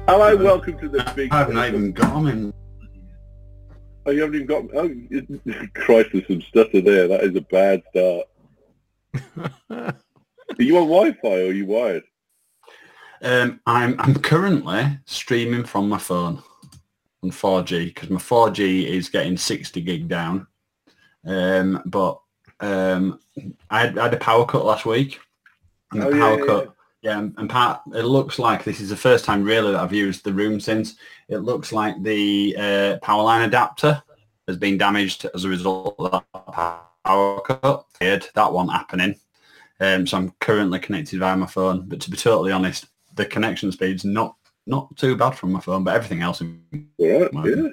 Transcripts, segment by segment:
Hello, welcome to the big... I've not even got them in. Oh, you haven't even got... Oh, Christ, there's some stutter there. That is a bad start. Are you on Wi-Fi or are you wired? I'm currently streaming from my phone on 4G because my 4G is getting 60 gig down. But I had a power cut last week. And the power cut... Yeah, and it looks like this is the first time really that I've used the room since. It looks like the power line adapter has been damaged as a result of that power cut. I had that one happening. So I'm currently connected via my phone. But to be totally honest, the connection speed's not too bad from my phone, but everything else... All right, yeah.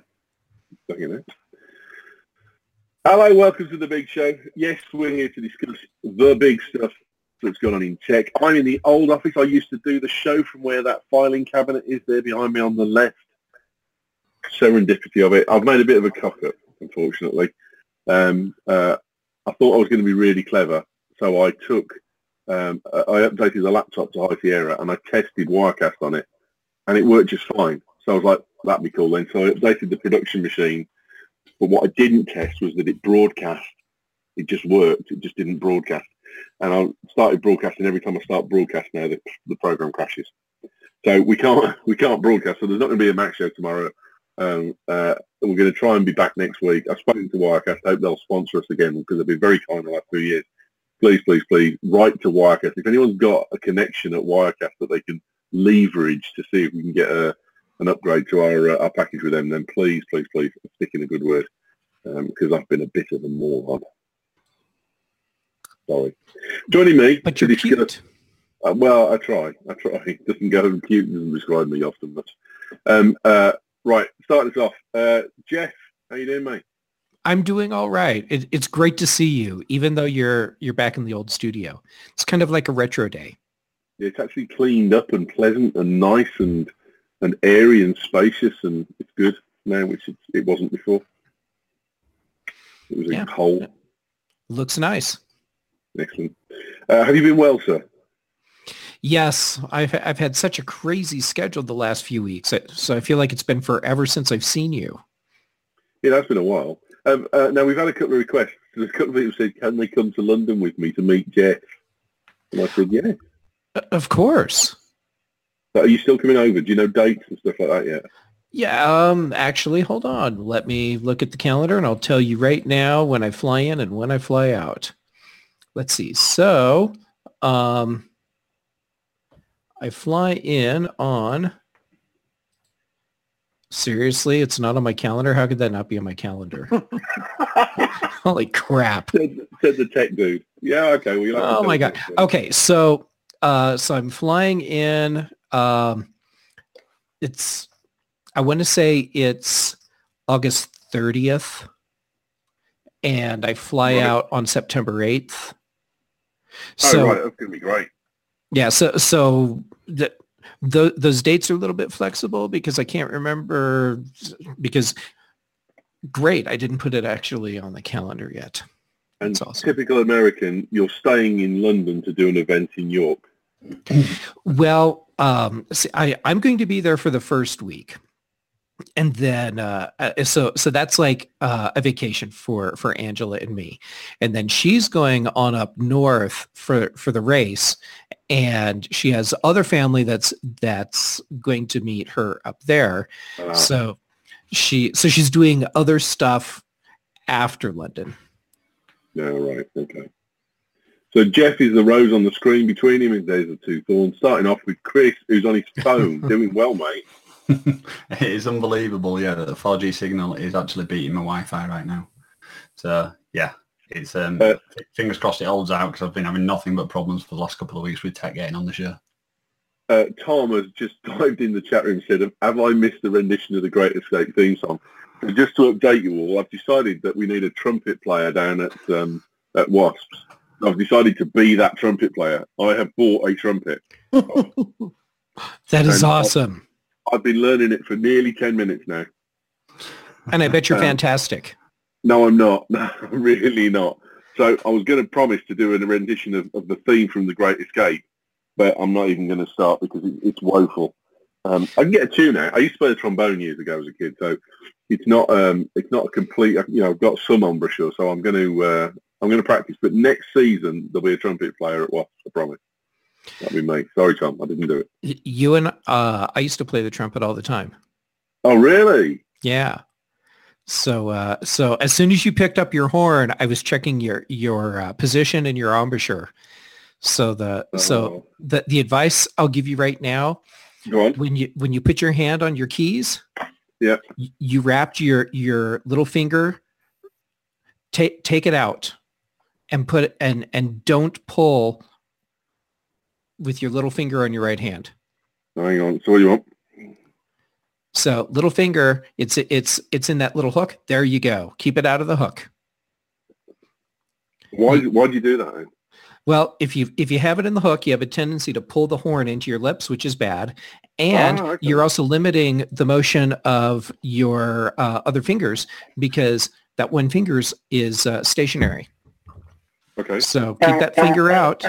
Hello, welcome to the big show. Yes, we're here to discuss the big stuff that's gone on in tech. I'm in the old office. I used to do the show from where that filing cabinet is there behind me on the left. Serendipity of it. I've made a bit of a cock-up, unfortunately. I thought I was going to be really clever, so I updated the laptop to High Sierra and I tested Wirecast on it, and it worked just fine. So I was like, that'd be cool then. So I updated the production machine, but what I didn't test was that it broadcast. It just worked. It just didn't broadcast. And I started broadcasting. Every time I start broadcast now, the program crashes. So we can't broadcast. So there's not going to be a Mac show tomorrow. We're going to try and be back next week. I've spoken to Wirecast. I hope they'll sponsor us again because they've been very kind the last 2 years. Please, please, please write to Wirecast. If anyone's got a connection at Wirecast that they can leverage to see if we can get an upgrade to our package with them, then please, please, please stick in a good word because I've been a bit of a moron. Sorry. Joining me... But you're cute. Well, I try. It doesn't go cute. Doesn't describe me often much. Right, starting us off. Jeff, how you doing, mate? I'm doing all right. It's great to see you, even though you're back in the old studio. It's kind of like a retro day. Yeah, it's actually cleaned up and pleasant and nice and airy and spacious, and it's good now, which it wasn't before. It was a hole. Looks nice. Excellent. Have you been well, sir? Yes, I've had such a crazy schedule the last few weeks, so I feel like it's been forever since I've seen you. Yeah, that's been a while. Now, we've had a couple of requests. There's a couple of people who said, can they come to London with me to meet Jeff? And I said, yeah. Of course. So are you still coming over? Do you know dates and stuff like that yet? Yeah, actually, hold on. Let me look at the calendar, and I'll tell you right now when I fly in and when I fly out. Let's see. So, I fly in on... Seriously, it's not on my calendar? How could that not be on my calendar? Holy crap. Said the tech dude. Yeah, okay. Well, oh, my God. Okay, so I'm flying in. I want to say it's August 30th, and I fly out on September 8th. So, right. That's going to be great. Yeah, so those dates are a little bit flexible because I can't remember because great, I didn't put it actually on the calendar yet. And awesome. Typical American, you're staying in London to do an event in York. Well, see, I'm going to be there for the first week. And then, so that's like a vacation for Angela and me. And then she's going on up north for the race. And she has other family that's going to meet her up there. So she's doing other stuff after London. Yeah, right. Okay. So Jeff is the rose on the screen. Between him and there's the two thorns. Starting off with Chris, who's on his phone, doing well, mate. It is unbelievable, yeah, that the 4G signal is actually beating my Wi-Fi right now. So, yeah, it's fingers crossed it holds out because I've been having nothing but problems for the last couple of weeks with tech getting on the show. Tom has just dived in the chat room and said, have I missed the rendition of the Great Escape theme song? So just to update you all, I've decided that we need a trumpet player down at Wasps. I've decided to be that trumpet player. I have bought a trumpet. That is awesome. I've been learning it for nearly 10 minutes now. And I bet you're fantastic. No, I'm not. No, I'm really not. So I was going to promise to do a rendition of the theme from The Great Escape, but I'm not even going to start because it's woeful. I can get a tune out. I used to play the trombone years ago as a kid, so it's not a complete. I've got some embouchure, so I'm going to practice. But next season there'll be a trumpet player at Wasps. I promise. That'll be me. Sorry, Tom, I didn't do it. You and I used to play the trumpet all the time. Oh, really? Yeah. So as soon as you picked up your horn, I was checking your position and your embouchure. So the advice I'll give you right now, go on. When you put your hand on your keys, yeah, you wrapped your little finger. Take it out, and put and don't pull with your little finger on your right hand. Hang on. So what do you want? So little finger, it's in that little hook. There you go. Keep it out of the hook. Why do you do that then? Well, if you have it in the hook, you have a tendency to pull the horn into your lips, which is bad. And okay. You're also limiting the motion of your other fingers because that one finger is stationary. Okay. So keep that finger out.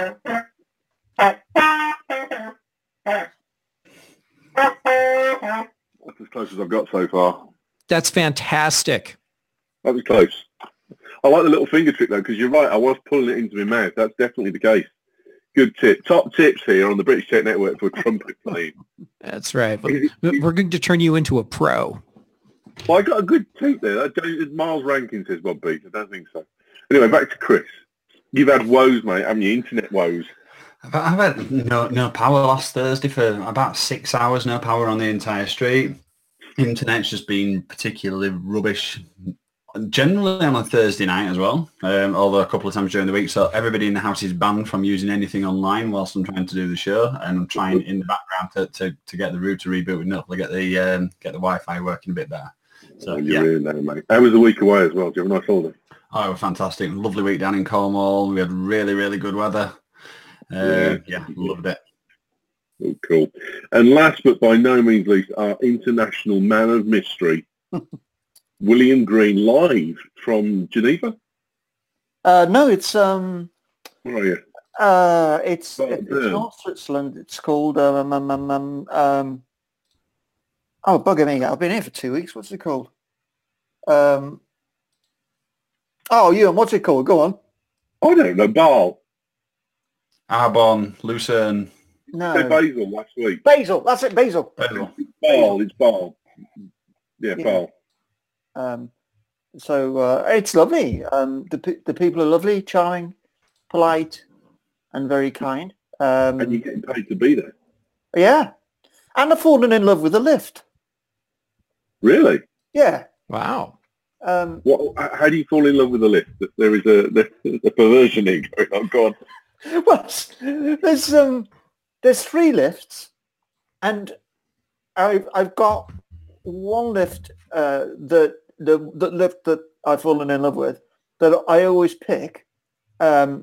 That's as close as I've got so far. That's fantastic. That was close. I like the little finger trick though, because you're right. I was pulling it into my mouth. That's definitely the case. Good tip. Top tips here on the British Tech Network for trumpet playing. That's right. We're going to turn you into a pro. Well, I got a good tip there. Miles Rankin says Bob Beach. I don't think so. Anyway, back to Chris. You've had woes, mate, haven't you? Internet woes. I've had no power last Thursday for about 6 hours. No power on the entire street. Internet's just been particularly rubbish. Generally on a Thursday night as well, although a couple of times during the week. So everybody in the house is banned from using anything online whilst I'm trying to do the show, and I'm trying in the background to get the router rebooted and hopefully get the Wi-Fi working a bit better. So you're really there, mate. How was the week away as well? Did you have a nice holiday? Oh, it was fantastic. Lovely week down in Cornwall. We had really, really good weather. Loved it. Oh, cool. And last but by no means least, our international man of mystery, William Green, live from Geneva. No, it's Where are you? It's North Switzerland. It's called oh, bugger me! I've been here for 2 weeks. What's it called? Oh, Ewan, what's it called? Go on. I don't know. Basel. Arbonne, Lucerne. No. Basel last week. Basel. That's it. Basel. Basel. It's Basel. Yeah, Basel. So it's lovely. The people are lovely, charming, polite, and very kind. And you're getting paid to be there. Yeah, and I've fallen in love with the lift. Really? Yeah. Wow. How do you fall in love with the lift? There is a perversion here going on. Go on. Well, there's 3 lifts, and I've got one lift the lift that I've fallen in love with that I always pick, and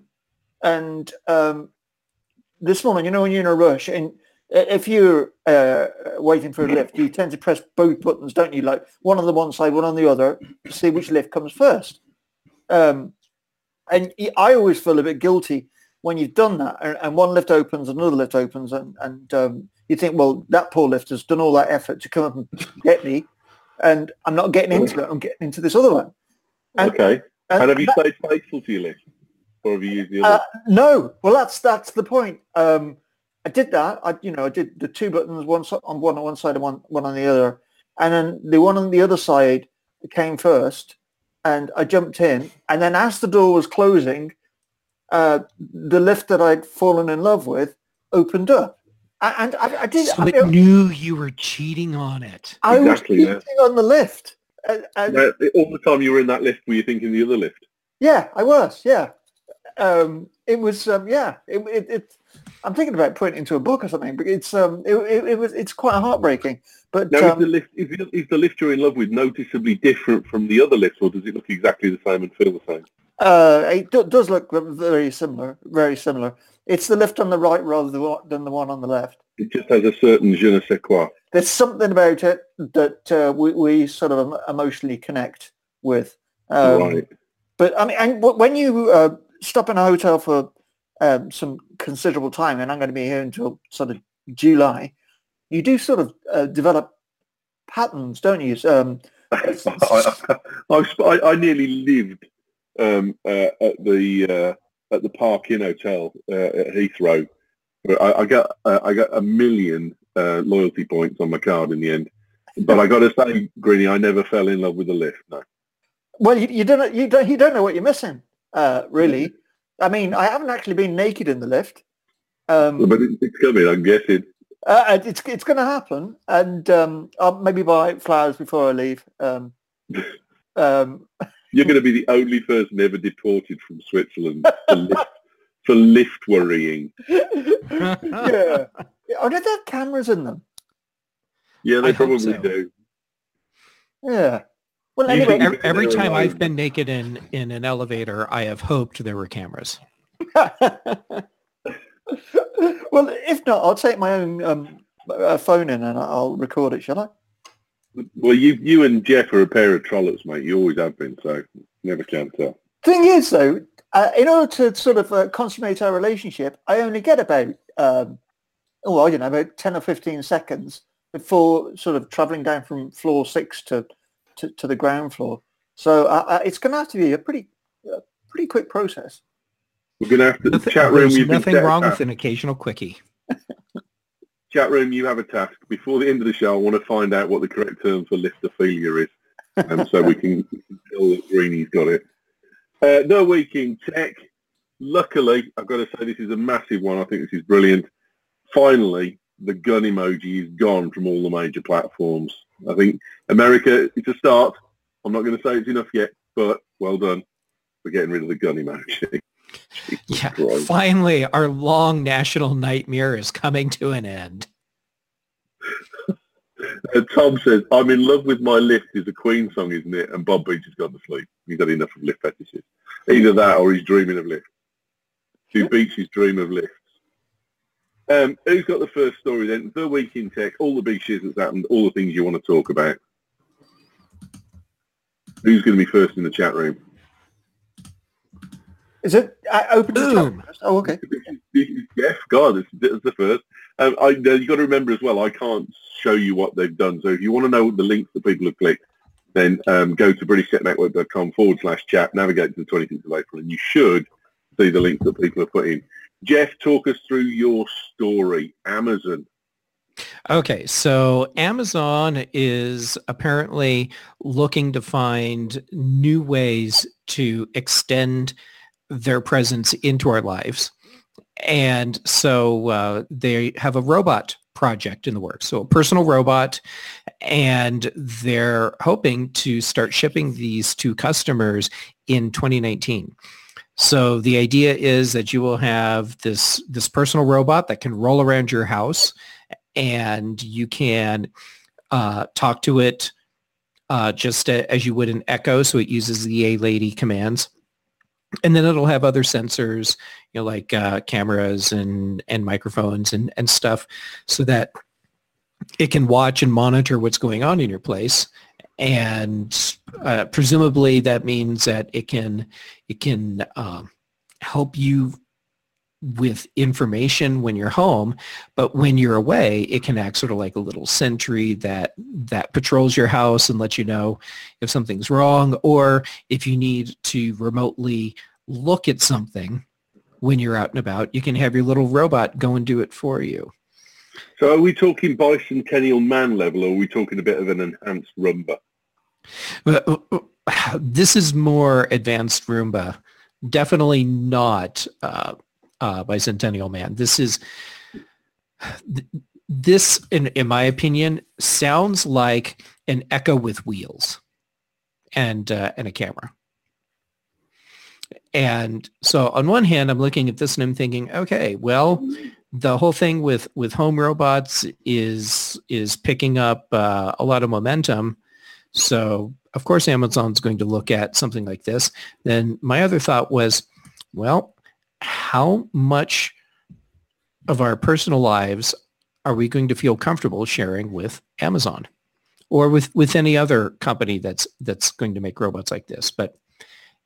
this morning, when you're in a rush and if you're waiting for a lift, you tend to press both buttons, don't you? Like one on the one side, one on the other, to see which lift comes first. And I always feel a bit guilty when you've done that, and one lift opens, another lift opens, and you think, well, that poor lift has done all that effort to come up and get me, and I'm not getting into it. I'm getting into this other one. Okay. And have you stayed faithful to your lift, or have you used the other? No. Well, that's the point. I did that. I did the 2 buttons, one on one side and one on the other, and then the one on the other side came first, and I jumped in, and then as the door was closing, the lift that I'd fallen in love with opened up. And I did. So it knew you were cheating on it. I was cheating on the lift. All the time you were in that lift, were you thinking the other lift? Yeah, I was. Yeah, it was. I'm thinking about putting it into a book or something. But it's quite heartbreaking. But now, is the lift you're in love with noticeably different from the other lifts, or does it look exactly the same and feel the same? It does look very similar. Very similar. It's the lift on the right rather than the one on the left. It just has a certain je ne sais quoi. There's something about it that we sort of emotionally connect with. Right. But I mean, and when you stop in a hotel for some considerable time, and I'm going to be here until sort of July, you do sort of develop patterns, don't you? I nearly lived at the Park Inn Hotel at Heathrow. I got 1 million loyalty points on my card in the end. But I got to say, Greeny, I never fell in love with the lift. No. Well, you don't know what you're missing, really. I mean, I haven't actually been naked in the lift. But it's coming, I'm guessing. It's going to happen, and I'll maybe buy flowers before I leave. You're going to be the only person ever deported from Switzerland for lift worrying. Yeah. Oh, do they have cameras in them? Yeah, they probably so. do. Yeah. Well, Usually anyway, Every time alone. I've been naked in an elevator, I have hoped there were cameras. well, if not, I'll take my own phone in and I'll record it, shall I? Well, you and Jeff are a pair of trollers, mate. You always have been, so never can tell. Thing is, though, in order to sort of consummate our relationship, I only get about, I don't know, about 10 or 15 seconds before sort of travelling down from floor 6 to the ground floor. So it's going to have to be a pretty quick process. We're going to have to chat room. There's You've been nothing set wrong up. with an occasional quickie. Chat room, you have a task. Before the end of the show, I want to find out what the correct term for liftophilia is, and so we can tell that Greeny's got it. The Week in Tech. Luckily, I've got to say this is a massive one. I think this is brilliant. Finally, the gun emoji is gone from all the major platforms. I think America, it's a start. I'm not going to say it's enough yet, but well done for getting rid of the gun emoji. Yeah, Christ. finally, our long national nightmare is coming to an end. Tom says, I'm in love with my lift is a Queen song, isn't it? And Bob Beach has gone to sleep. He's had enough of lift fetishes. Either that or he's dreaming of lifts. Do Beach's dream of lifts. Who's got the first story then? The Week in Tech, all the big shit that's happened, all the things you want to talk about. Who's going to be first in the chat room? Is it open to Boom. chat? Oh, okay. Yes, God, it's the first. You've got to remember as well, I can't show you what they've done. So if you want to know the links that people have clicked, then go to BritishTechNetwork.com/chat, navigate to the 26th of April, and you should see the links that people have put in. Jeff, talk us through your story. Amazon. Okay, so Amazon is apparently looking to find new ways to extend their presence into our lives. And so they have a robot project in the works, so a personal robot, and they're hoping to start shipping these to customers in 2019. So the idea is that you will have this personal robot that can roll around your house, and you can talk to it just as you would an Echo. So it uses the Hey Lady commands. And then it'll have other sensors, like cameras and microphones and stuff, so that it can watch and monitor what's going on in your place. And presumably that means that it can help you with information when you're home, but when you're away, it can act sort of like a little sentry that patrols your house and lets you know if something's wrong, or if you need to remotely look at something when you're out and about, you can have your little robot go and do it for you. So are we talking bicentennial man level, or are we talking a bit of an enhanced Roomba? This is more advanced Roomba. Definitely not bicentennial man. This in my opinion, sounds like an Echo with wheels and a camera. And so on one hand, I'm looking at this and I'm thinking, okay, well, the whole thing with home robots is picking up a lot of momentum. So of course, Amazon's going to look at something like this. Then my other thought was, well, how much of our personal lives are we going to feel comfortable sharing with Amazon or with any other company that's going to make robots like this? But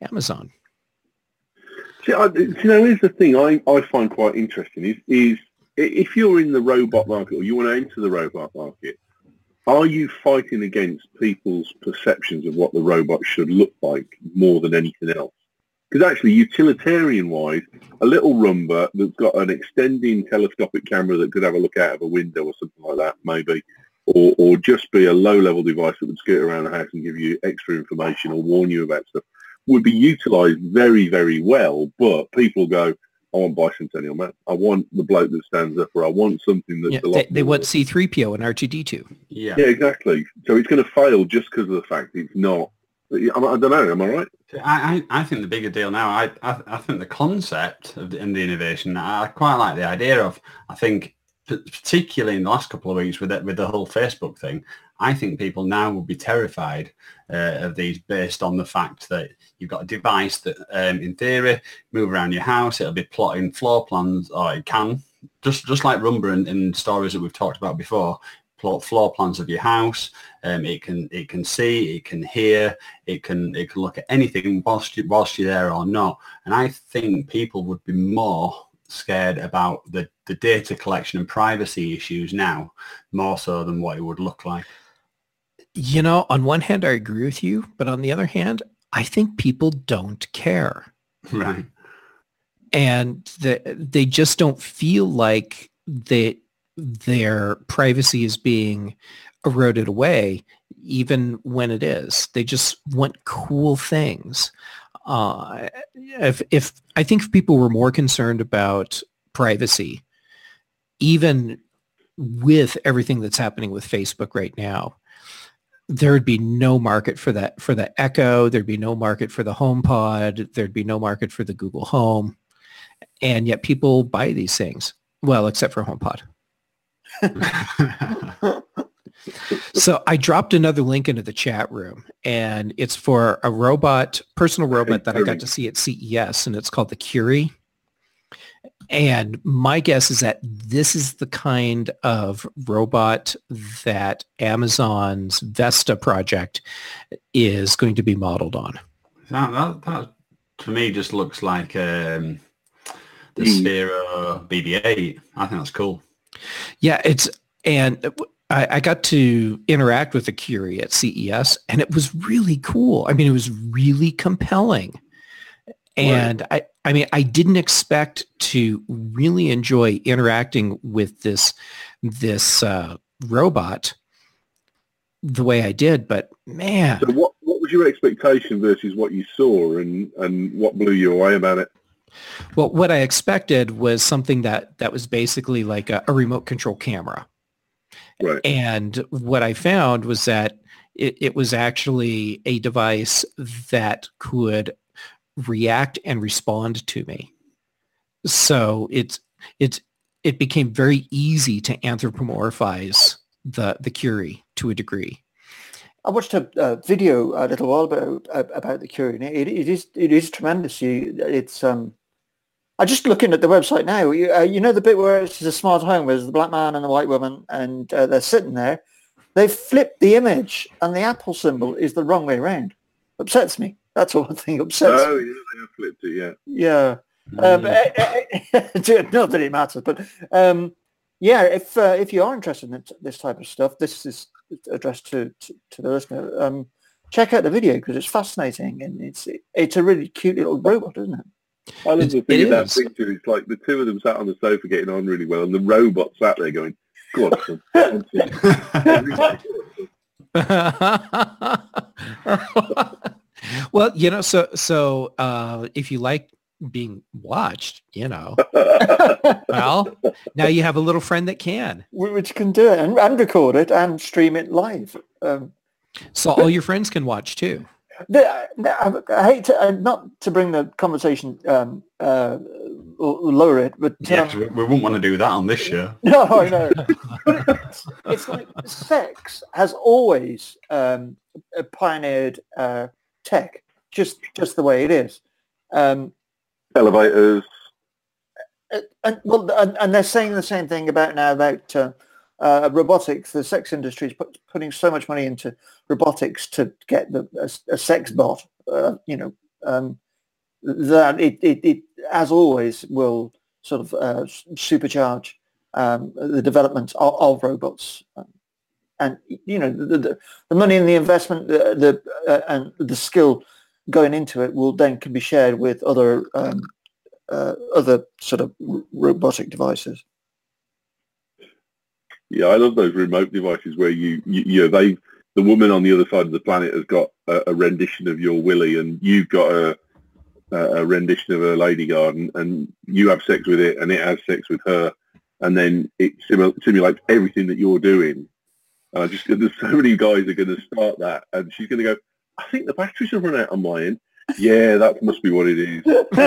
Amazon. See, here's the thing I find quite interesting is if you're in the robot market or you want to enter the robot market, are you fighting against people's perceptions of what the robot should look like more than anything else? Because actually, utilitarian-wise, a little Roomba that's got an extending telescopic camera that could have a look out of a window or something like that, maybe, or just be a low-level device that would skirt around the house and give you extra information or warn you about stuff, would be utilised very, very well. But people go, I want Bicentennial Man. I want the bloke that stands up, or I want something that's a lot they more... want C-3PO and R2-D2. Yeah, exactly. So it's going to fail just because of the fact it's not... I don't know, am I right? I think the bigger deal now, I think the concept of and the innovation, I quite like the idea of. I think particularly in the last couple of weeks with the whole Facebook thing, I think people now will be terrified of these based on the fact that you've got a device that, in theory, move around your house. It'll be plotting floor plans, or it can, just like Roomba in stories that we've talked about before, plot floor plans of your house. It can see, it can hear, it can look at anything whilst you're there or not. And I think people would be more scared about the data collection and privacy issues now, more so than what it would look like. You know, on one hand, I agree with you, but on the other hand, I think people don't care. Right. And they just don't feel like their privacy is being eroded away, even when it is. They just want cool things. If I think if people were more concerned about privacy, even with everything that's happening with Facebook right now, there would be no market for the Echo. There'd be no market for the HomePod. There'd be no market for the Google Home. And yet people buy these things. Well, except for HomePod. So I dropped another link into the chat room, and it's for a personal robot that I got to see at CES, and it's called the Curie. And my guess is that this is the kind of robot that Amazon's Vesta project is going to be modeled on. That to me just looks like the Sphero BB-8. I think that's cool. Yeah, I got to interact with the Curie at CES, and it was really cool. I mean, it was really compelling. And right. I didn't expect to really enjoy interacting with this robot the way I did, but man. So what was your expectation versus what you saw, and what blew you away about it? Well, what I expected was something that was basically like a remote control camera. Right. And what I found was that it was actually a device that could react and respond to me. So it became very easy to anthropomorphize the Curie to a degree. I watched a video a little while ago about the Curie. It is tremendous. It's I'm just looking at the website now. You know the bit where it's a smart home, where there's the black man and the white woman, and they're sitting there. They've flipped the image, and the Apple symbol is the wrong way around. Upsets me. That's all I think upsets me. Oh, yeah, they have flipped it, yeah. Yeah. Not that it matters, but yeah, if you are interested in this type of stuff, this is addressed to the listener. Check out the video because it's fascinating, and it's a really cute little robot, isn't it? I love the thing of that picture. It's like the two of them sat on the sofa getting on really well, and the robot sat there going, "Go on, son." Well, you know, so if you like being watched, you know, well, now you have a little friend that can, which can do it and record it and stream it live. So all your friends can watch too. I hate to not to bring the conversation lower it, but we wouldn't want to do that on this show. No, I know. It's like sex has always pioneered tech, just the way it is. Elevators. And they're saying the same thing about robotics. The sex industry is putting so much money into robotics to get a sex bot, that it as always will sort of supercharge the development of robots. And the money and the investment, and the skill going into it can be shared with other sort of robotic devices. Yeah, I love those remote devices where the woman on the other side of the planet has got a rendition of your willy, and you've got a rendition of her lady garden, and you have sex with it, and it has sex with her, and then it simulates everything that you're doing. There's so many guys are going to start that, and she's going to go, I think the batteries have run out on my end. Yeah, that must be what it is.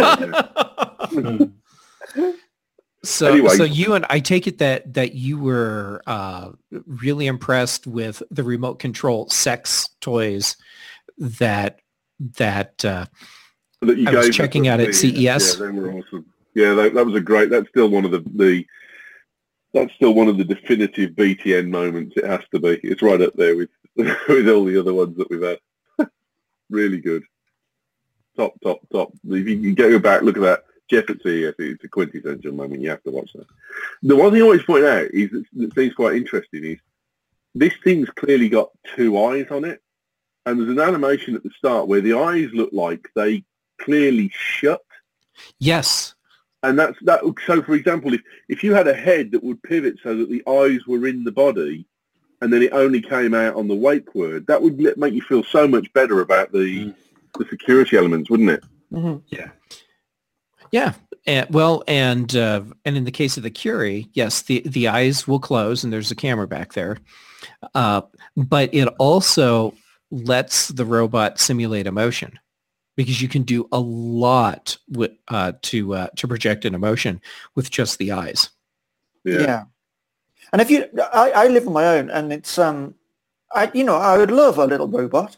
So, anyway. So you and I take it that you were really impressed with the remote control sex toys that I was checking out at CES. Yeah, they were awesome. Yeah, that was a great. That's still one of That's still one of the definitive BTN moments. It has to be. It's right up there with with all the other ones that we've had. Really good. Top. If you can go back, look at that. Jeff at CES, it's a quintessential moment. You have to watch that. The one thing I always point out is that seems quite interesting is this thing's clearly got two eyes on it, and there's an animation at the start where the eyes look like they clearly shut. Yes. And that's that. So, for example, if you had a head that would pivot so that the eyes were in the body, and then it only came out on the wake word, that would make you feel so much better about the security elements, wouldn't it? Mm-hmm. Yeah. And in the case of the Curie, yes, the eyes will close, and there's a camera back there, but it also lets the robot simulate emotion, because you can do a lot to project an emotion with just the eyes. Yeah. And I live on my own, and it's I would love a little robot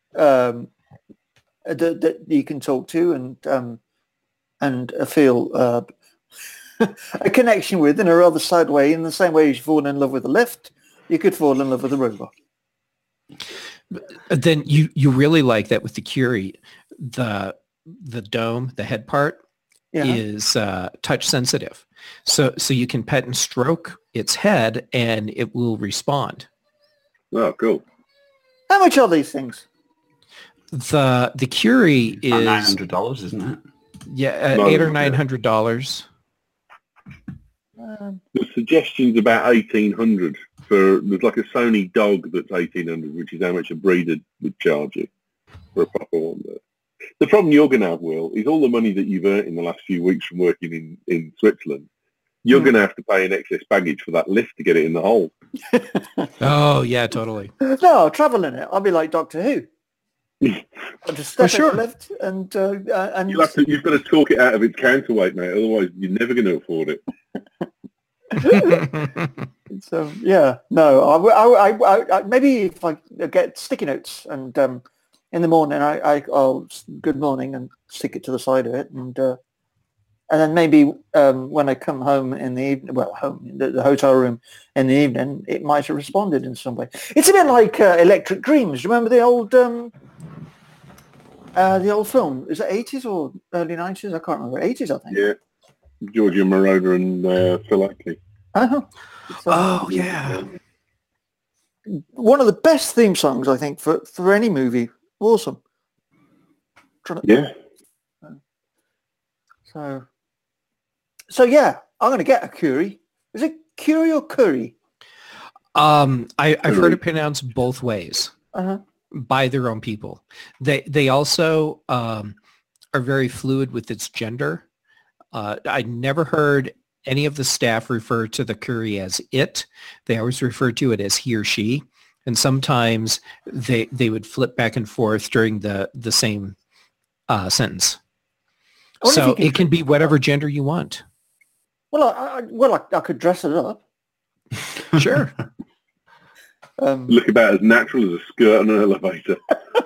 that you can talk to and feel a connection with in a rather sad way. In the same way as you fall in love with a lift, you could fall in love with a robot. Then you really like that with the Curie. The dome, the head part, is touch sensitive. So you can pet and stroke its head, and it will respond. Oh, cool. How much are these things? The Curie is $900, isn't it? Yeah, $800 or $900. The suggestion's about 1,800 for. There's like a Sony dog that's 1,800, which is how much a breeder would charge you for a proper one. But the problem you're going to have, Will, is all the money that you've earned in the last few weeks from working in Switzerland. You're going to have to pay an excess baggage for that lift to get it in the hole. Oh yeah, totally. No, I'll travel in it. I'll be like Doctor Who. I'll just step in the lift and you've got to talk it out of its counterweight, mate. Otherwise, you're never going to afford it. So yeah, no. I maybe if I get sticky notes and in the morning I'll good morning and stick it to the side of it, and then maybe when I come home in the evening, the hotel room in the evening, it might have responded in some way. It's a bit like Electric Dreams. Remember the old film? Is it 80s or early 90s? I can't remember. 80s, I think. Yeah. Giorgio Moroder and Phil Ackley. Oh, yeah. One of the best theme songs, I think, for any movie. Awesome. Yeah. So yeah, I'm going to get a Curie. Is it Curie or Curry? I've heard it pronounced both ways by their own people. They also are very fluid with its gender. I never heard any of the staff refer to the Curie as it. They always refer to it as he or she. And sometimes they would flip back and forth during the same sentence. So it can be whatever gender you want. Well, I could dress it up. Sure. Look about as natural as a skirt on an elevator.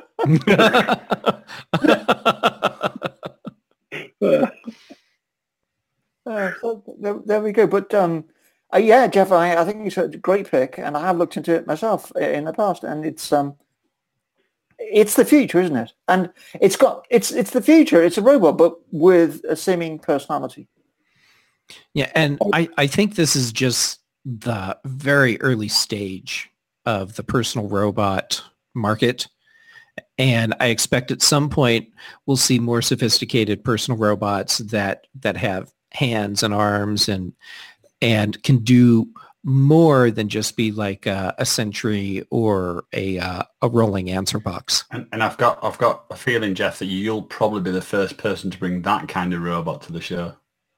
So there we go. But yeah, Jeff, I think it's a great pick, and I have looked into it myself in the past, and it's the future, isn't it? And it's the future. It's a robot, but with a seeming personality. Yeah, and I think this is just the very early stage of the personal robot market. And I expect at some point we'll see more sophisticated personal robots that have hands and arms and can do more than just be like a Sentry or a rolling answer box. And I've got a feeling, Jeff, that you'll probably be the first person to bring that kind of robot to the show.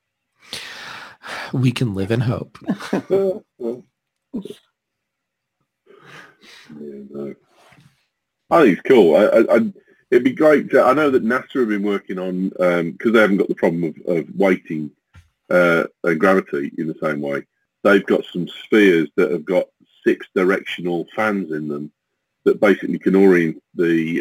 We can live in hope. Yeah, no. I think it's cool. It'd be great. I know that NASA have been working on, because they haven't got the problem of weighting and gravity in the same way. They've got some spheres that have got 6 directional fans in them that basically can orient this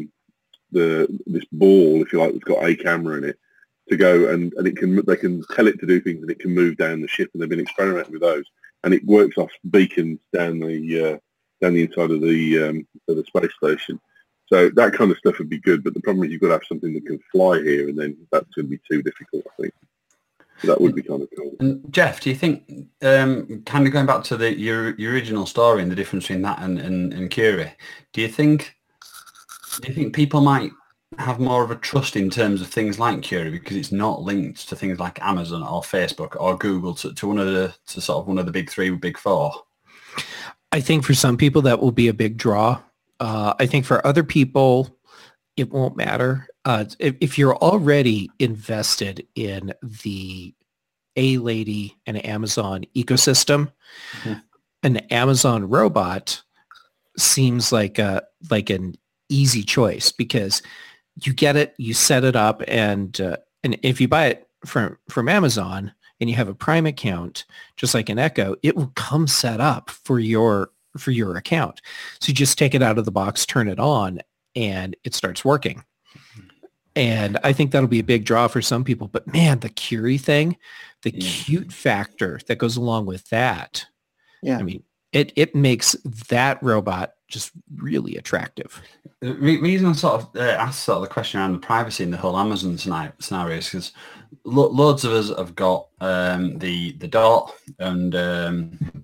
ball, if you like, that's got a camera in it, to go and they can tell it to do things and it can move down the ship, and they've been experimenting with those, and it works off beacons down the inside of the space station. So that kind of stuff would be good, but the problem is you've got to have something that can fly here, and then that's going to be too difficult, I think. So that would be kind of cool. And Jeff, do you think, kind of going back to your original story and the difference between that and Curie, do you think people might have more of a trust in terms of things like Curie because it's not linked to things like Amazon or Facebook or Google to one of the big 3, big 4? I think for some people that will be a big draw. I think for other people, it won't matter. If you're already invested in the A-Lady and Amazon ecosystem, an Amazon robot seems like an easy choice because you get it, you set it up, and if you buy it from Amazon and you have a Prime account, just like an Echo, it will come set up for your account. So you just take it out of the box, turn it on, and it starts working. And I think that'll be a big draw for some people. But man, the Curie thing, the cute factor that goes along with that, I mean, it makes that robot just really attractive. The reason I sort of asked the question around the privacy in the whole Amazon scenario is because loads of us have got the Dot, and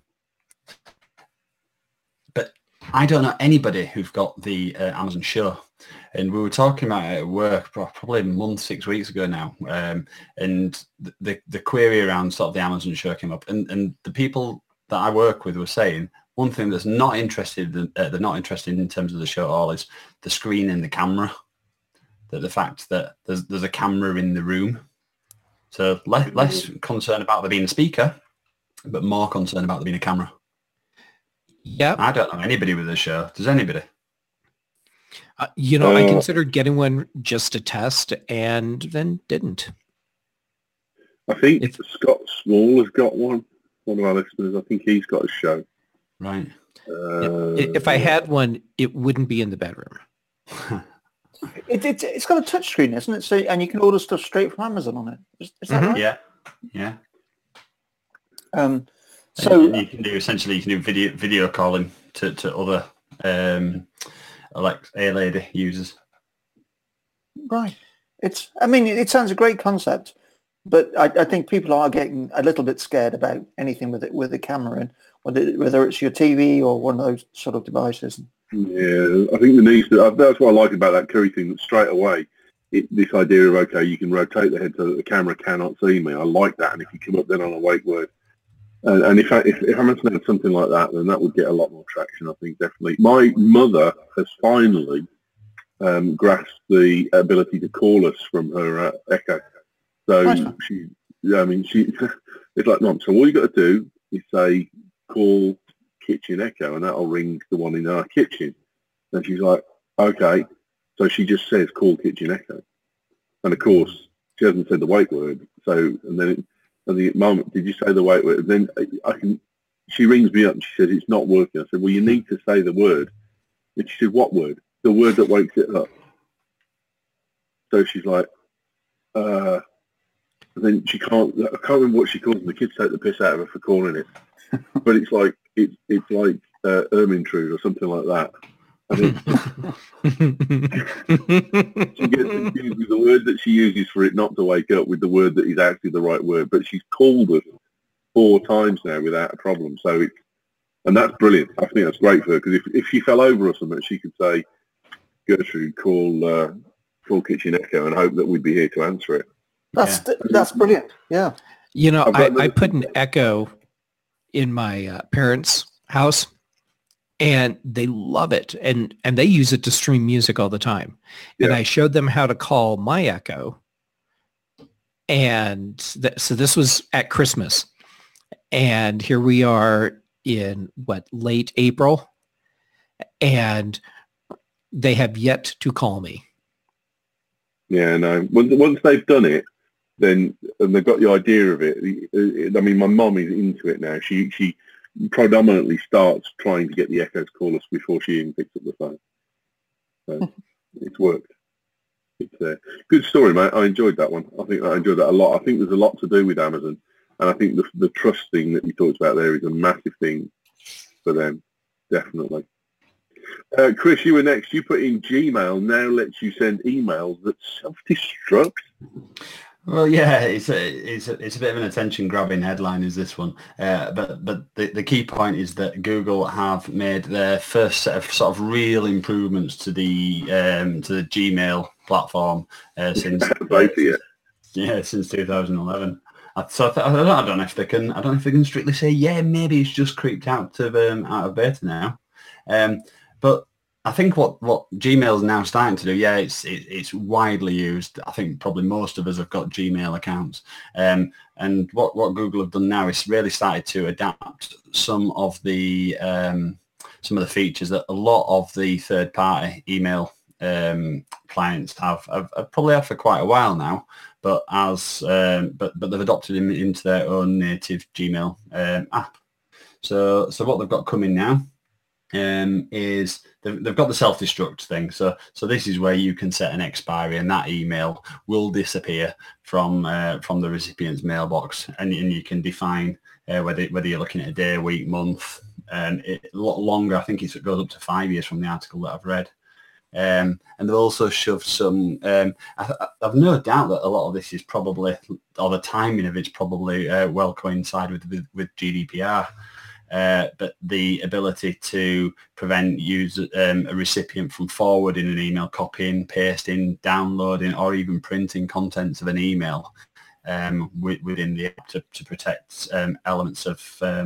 but I don't know anybody who've got the Amazon Show. And we were talking about it at work probably a month, 6 weeks ago now, and the query around sort of the Amazon Show came up, and the people that I work with were saying one thing that's they're not interested in terms of the show at all is the screen and the camera. That the fact that there's a camera in the room, so less concerned about there being a speaker, but more concerned about there being a camera. Yeah, I don't know anybody with a show. Does anybody? I considered getting one just to test and then didn't. I think Scott Small has got one of our listeners. I think he's got a show. Right. If I had one, it wouldn't be in the bedroom. It's got a touch screen, isn't it? So, and you can order stuff straight from Amazon on it. Is that right? Yeah. So you can do video calling to other A-Lady users. Right. It sounds a great concept, but I think people are getting a little bit scared about anything with a camera in, whether it's your TV or one of those sort of devices. Yeah, I think that's what I like about that Curie thing, that straight away, this idea of, okay, you can rotate the head so that the camera cannot see me. I like that, and if you come up then on a wake word. And if Amazon had something like that, then that would get a lot more traction, I think, definitely. My mother has finally grasped the ability to call us from her Echo. So she it's like, Mom, so all you got to do is say, call Kitchen Echo, and that'll ring the one in our kitchen. And she's like, okay. So she just says, call Kitchen Echo. And of course, she hasn't said the wake word. So, and then at the moment, did you say the wake word? And then she rings me up and she says, it's not working. I said, well, you need to say the word. And she said, what word? The word that wakes it up. So she's like, and then I can't remember what she calls them. The kids take the piss out of her for calling it. But it's like Ermintrude or something like that. And she gets confused with the word that she uses for it not to wake up with the word that is actually the right word. But she's called us 4 times now without a problem. So and that's brilliant. I think that's great for her, because if she fell over or something, she could say, Gertrude, call Kitchen Echo, and hope that we'd be here to answer it. That's brilliant. Yeah. You know, I put an Echo in my parents' house, and they love it, and they use it to stream music all the time. And I showed them how to call my Echo, and so this was at Christmas, and here we are in late April, and they have yet to call me. Yeah, no. Once they've done it, and they've got the idea of it. I mean, my mum is into it now. She predominantly starts trying to get the Echo to call us before she even picks up the phone. So it's worked. It's good story, mate. I enjoyed that one. I think I enjoyed that a lot. I think there's a lot to do with Amazon, and I think the trust thing that you talked about there is a massive thing for them, definitely. Chris, you were next. You put in Gmail now lets you send emails that self-destruct. Well, yeah, it's a bit of an attention-grabbing headline, is this one. But the key point is that Google have made their first set of sort of real improvements to the Gmail platform since since 2011. So I don't know if they can strictly say maybe it's just creeped out of beta now. But I think what Gmail's now starting to do, it's widely used. I think probably most of us have got Gmail accounts. And what Google have done now is really started to adapt some of the features that a lot of the third-party email clients have probably had for quite a while now. But but they've adopted them into their own native Gmail app. So what they've got coming now is they've got the self-destruct thing. So this is where you can set an expiry, and that email will disappear from the recipient's mailbox, and you can define whether you're looking at a day, week, month, and a lot longer. I think it goes up to 5 years from the article that I've read. And they've also shoved some. I've no doubt that a lot of this is probably, or the timing of it's probably well coincide with GDPR. But the ability to prevent a recipient from forwarding an email, copying, pasting, downloading, or even printing contents of an email within the app to protect elements of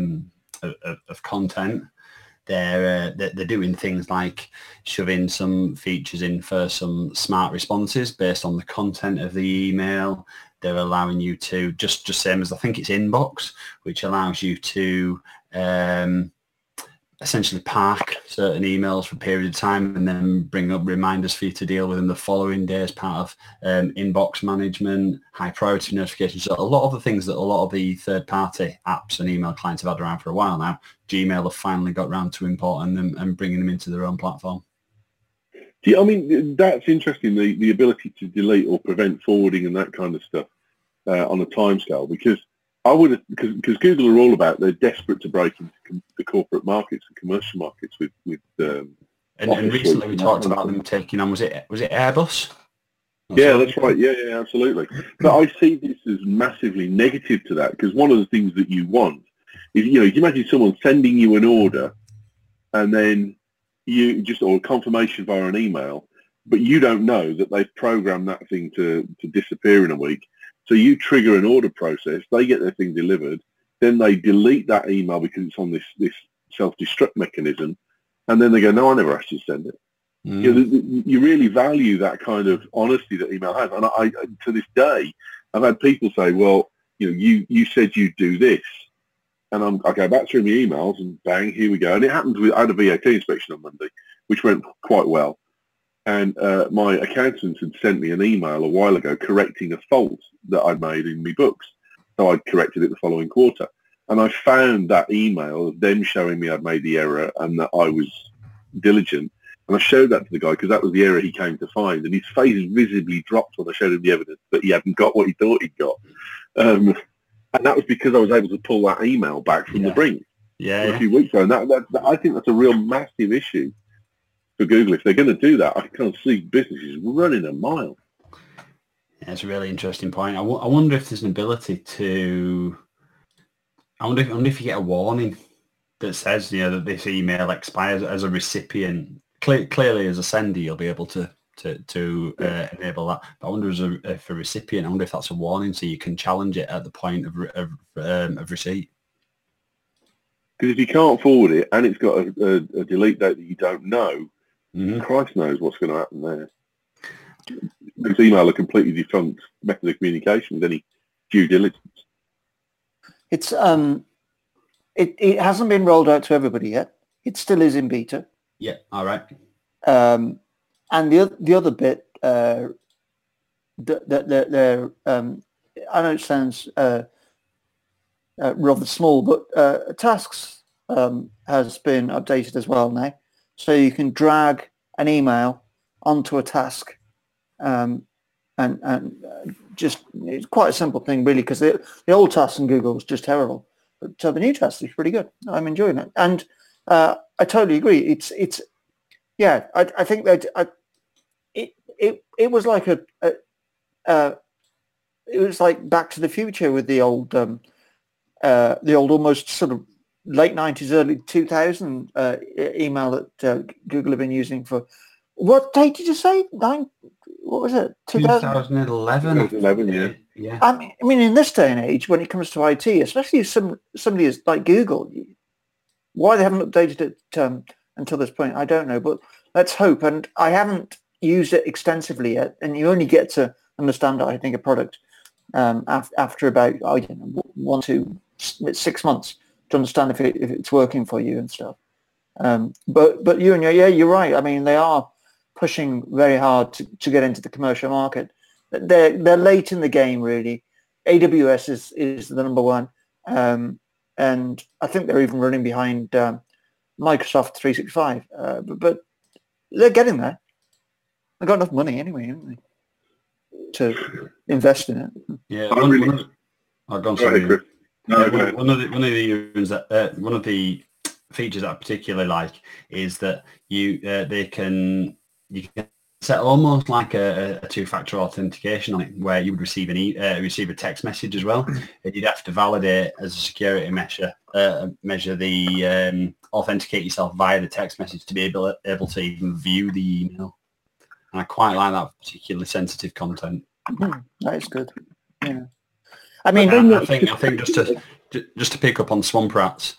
content. They're doing things like shoving some features in for some smart responses based on the content of the email. They're allowing you to just same as I think it's Inbox, which allows you to essentially park certain emails for a period of time and then bring up reminders for you to deal with in the following day as part of inbox management, high priority notifications. So a lot of the things that a lot of the third-party apps and email clients have had around for a while now, Gmail have finally got around to importing them and bringing them into their own platform. I mean, that's interesting, the ability to delete or prevent forwarding and that kind of stuff on a timescale, because because Google are all about, they're desperate to break into the corporate markets and commercial markets with and recently we talked about them taking on, was it Airbus? That's right. Yeah, absolutely. But I see this as massively negative to that, because one of the things that you want is, you imagine someone sending you an order and then or confirmation via an email, but you don't know that they've programmed that thing to disappear in a week. So you trigger an order process, they get their thing delivered, then they delete that email because it's on this self-destruct mechanism, and then they go, no, I never asked you to send it. You really value that kind of honesty that email has. And I to this day, I've had people say, well, you said you'd do this. And I go back through my emails and bang, here we go. And it happened I had a VAT inspection on Monday, which went quite well. And my accountant had sent me an email a while ago correcting a fault that I'd made in my books. So I'd corrected it the following quarter. And I found that email of them showing me I'd made the error and that I was diligent. And I showed that to the guy because that was the error he came to find. And his face visibly dropped when I showed him the evidence that he hadn't got what he thought he'd got. And that was because I was able to pull that email back from the brink a few weeks ago. And that I think that's a real massive issue. for Google. If they're going to do that, I can't see businesses running a mile. Yeah, it's a really interesting point. I wonder if there's an ability to... I wonder if you get a warning that says, that this email expires as a recipient. Clearly, as a sender, you'll be able to enable that. But I wonder if a recipient, I wonder if that's a warning so you can challenge it at the point of receipt. Because if you can't forward it and it's got a delete date that you don't know, Christ knows what's going to happen there. This email a completely defunct method of communication with any due diligence. It's it hasn't been rolled out to everybody yet. It still is in beta. Yeah, all right. And the other bit, I know it sounds rather small, but Tasks has been updated as well now, so you can drag an email onto a task, and just it's quite a simple thing really, because the old Tasks in Google was just terrible, but the new Tasks is pretty good. I'm enjoying it, and I totally agree. It's yeah. I think that it was like it was like Back to the Future with the old almost sort of late 90s, early 2000 email that Google have been using for, what date did you say? What was it? 2011. 2011, yeah. I mean, in this day and age, when it comes to IT, especially if somebody is like Google, why they haven't updated it until this point, I don't know. But let's hope. And I haven't used it extensively yet, and you only get to understand, I think, a product after about 1 to 6 months to understand if it's working for you and stuff. But you're right. I mean, they are pushing very hard to get into the commercial market. They're late in the game, really. AWS is the number one, and I think they're even running behind Microsoft 365. But they're getting there. They've got enough money anyway, haven't they, to invest in it? Yeah. One of the features that I particularly like is that you can set almost like a two-factor authentication on it, where you would receive receive a text message as well, and you'd have to validate as a security measure the authenticate yourself via the text message to be able to even view the email. And I quite like that particularly sensitive content. That is good. Yeah. I mean, I think just to pick up on Swamprat's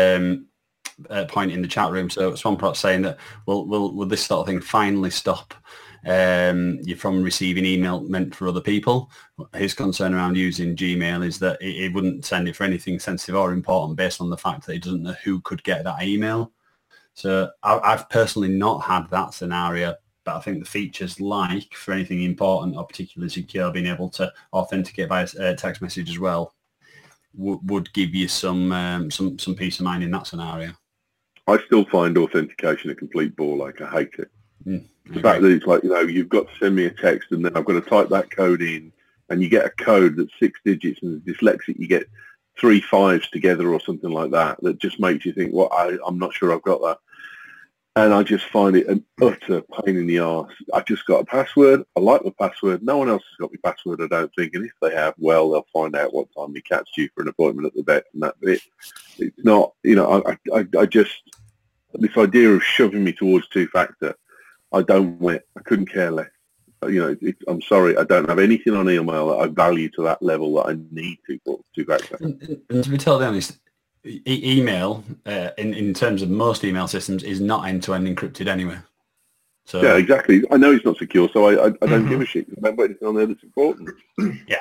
point in the chat room. So Swamprat's saying that will this sort of thing finally stop you from receiving email meant for other people? His concern around using Gmail is that it wouldn't send it for anything sensitive or important based on the fact that he doesn't know who could get that email. So I've personally not had that scenario, but I think the features like for anything important or particularly secure, being able to authenticate by a text message as well, would give you some peace of mind in that scenario. I still find authentication a complete ball. Like, I hate it. The fact that it's like, you've got to send me a text and then I've got to type that code in, and you get a code that's 6 digits, and as dyslexic you get 3 5s together or something like that just makes you think, well, I'm not sure I've got that. And I just find it an utter pain in the arse. I just got a password. I like my password. No one else has got my password, I don't think. And if they have, well, they'll find out what time we catch you for an appointment at the vet, and that's it. It's not, I just, this idea of shoving me towards two-factor, I don't want it. I couldn't care less. I'm sorry, I don't have anything on email that I value to that level that I need two-factor. And to be totally honest, email, in terms of most email systems, is not end-to-end encrypted anyway. So yeah, exactly. I know it's not secure, so I don't give a shit. I don't put anything on there that's important. Yeah.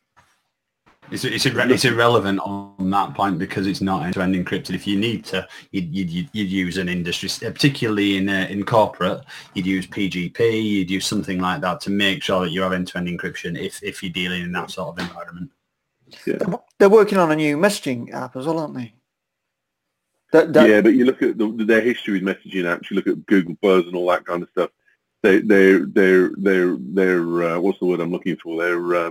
It's irrelevant on that point because it's not end-to-end encrypted. If you need to, you'd use an industry, particularly in corporate, you'd use PGP, you'd use something like that to make sure that you have end-to-end encryption if you're dealing in that sort of environment. Yeah. They're working on a new messaging app as well, aren't they? Yeah, but you look at their history with messaging apps. You look at Google Buzz and all that kind of stuff. They're what's the word I'm looking for? They're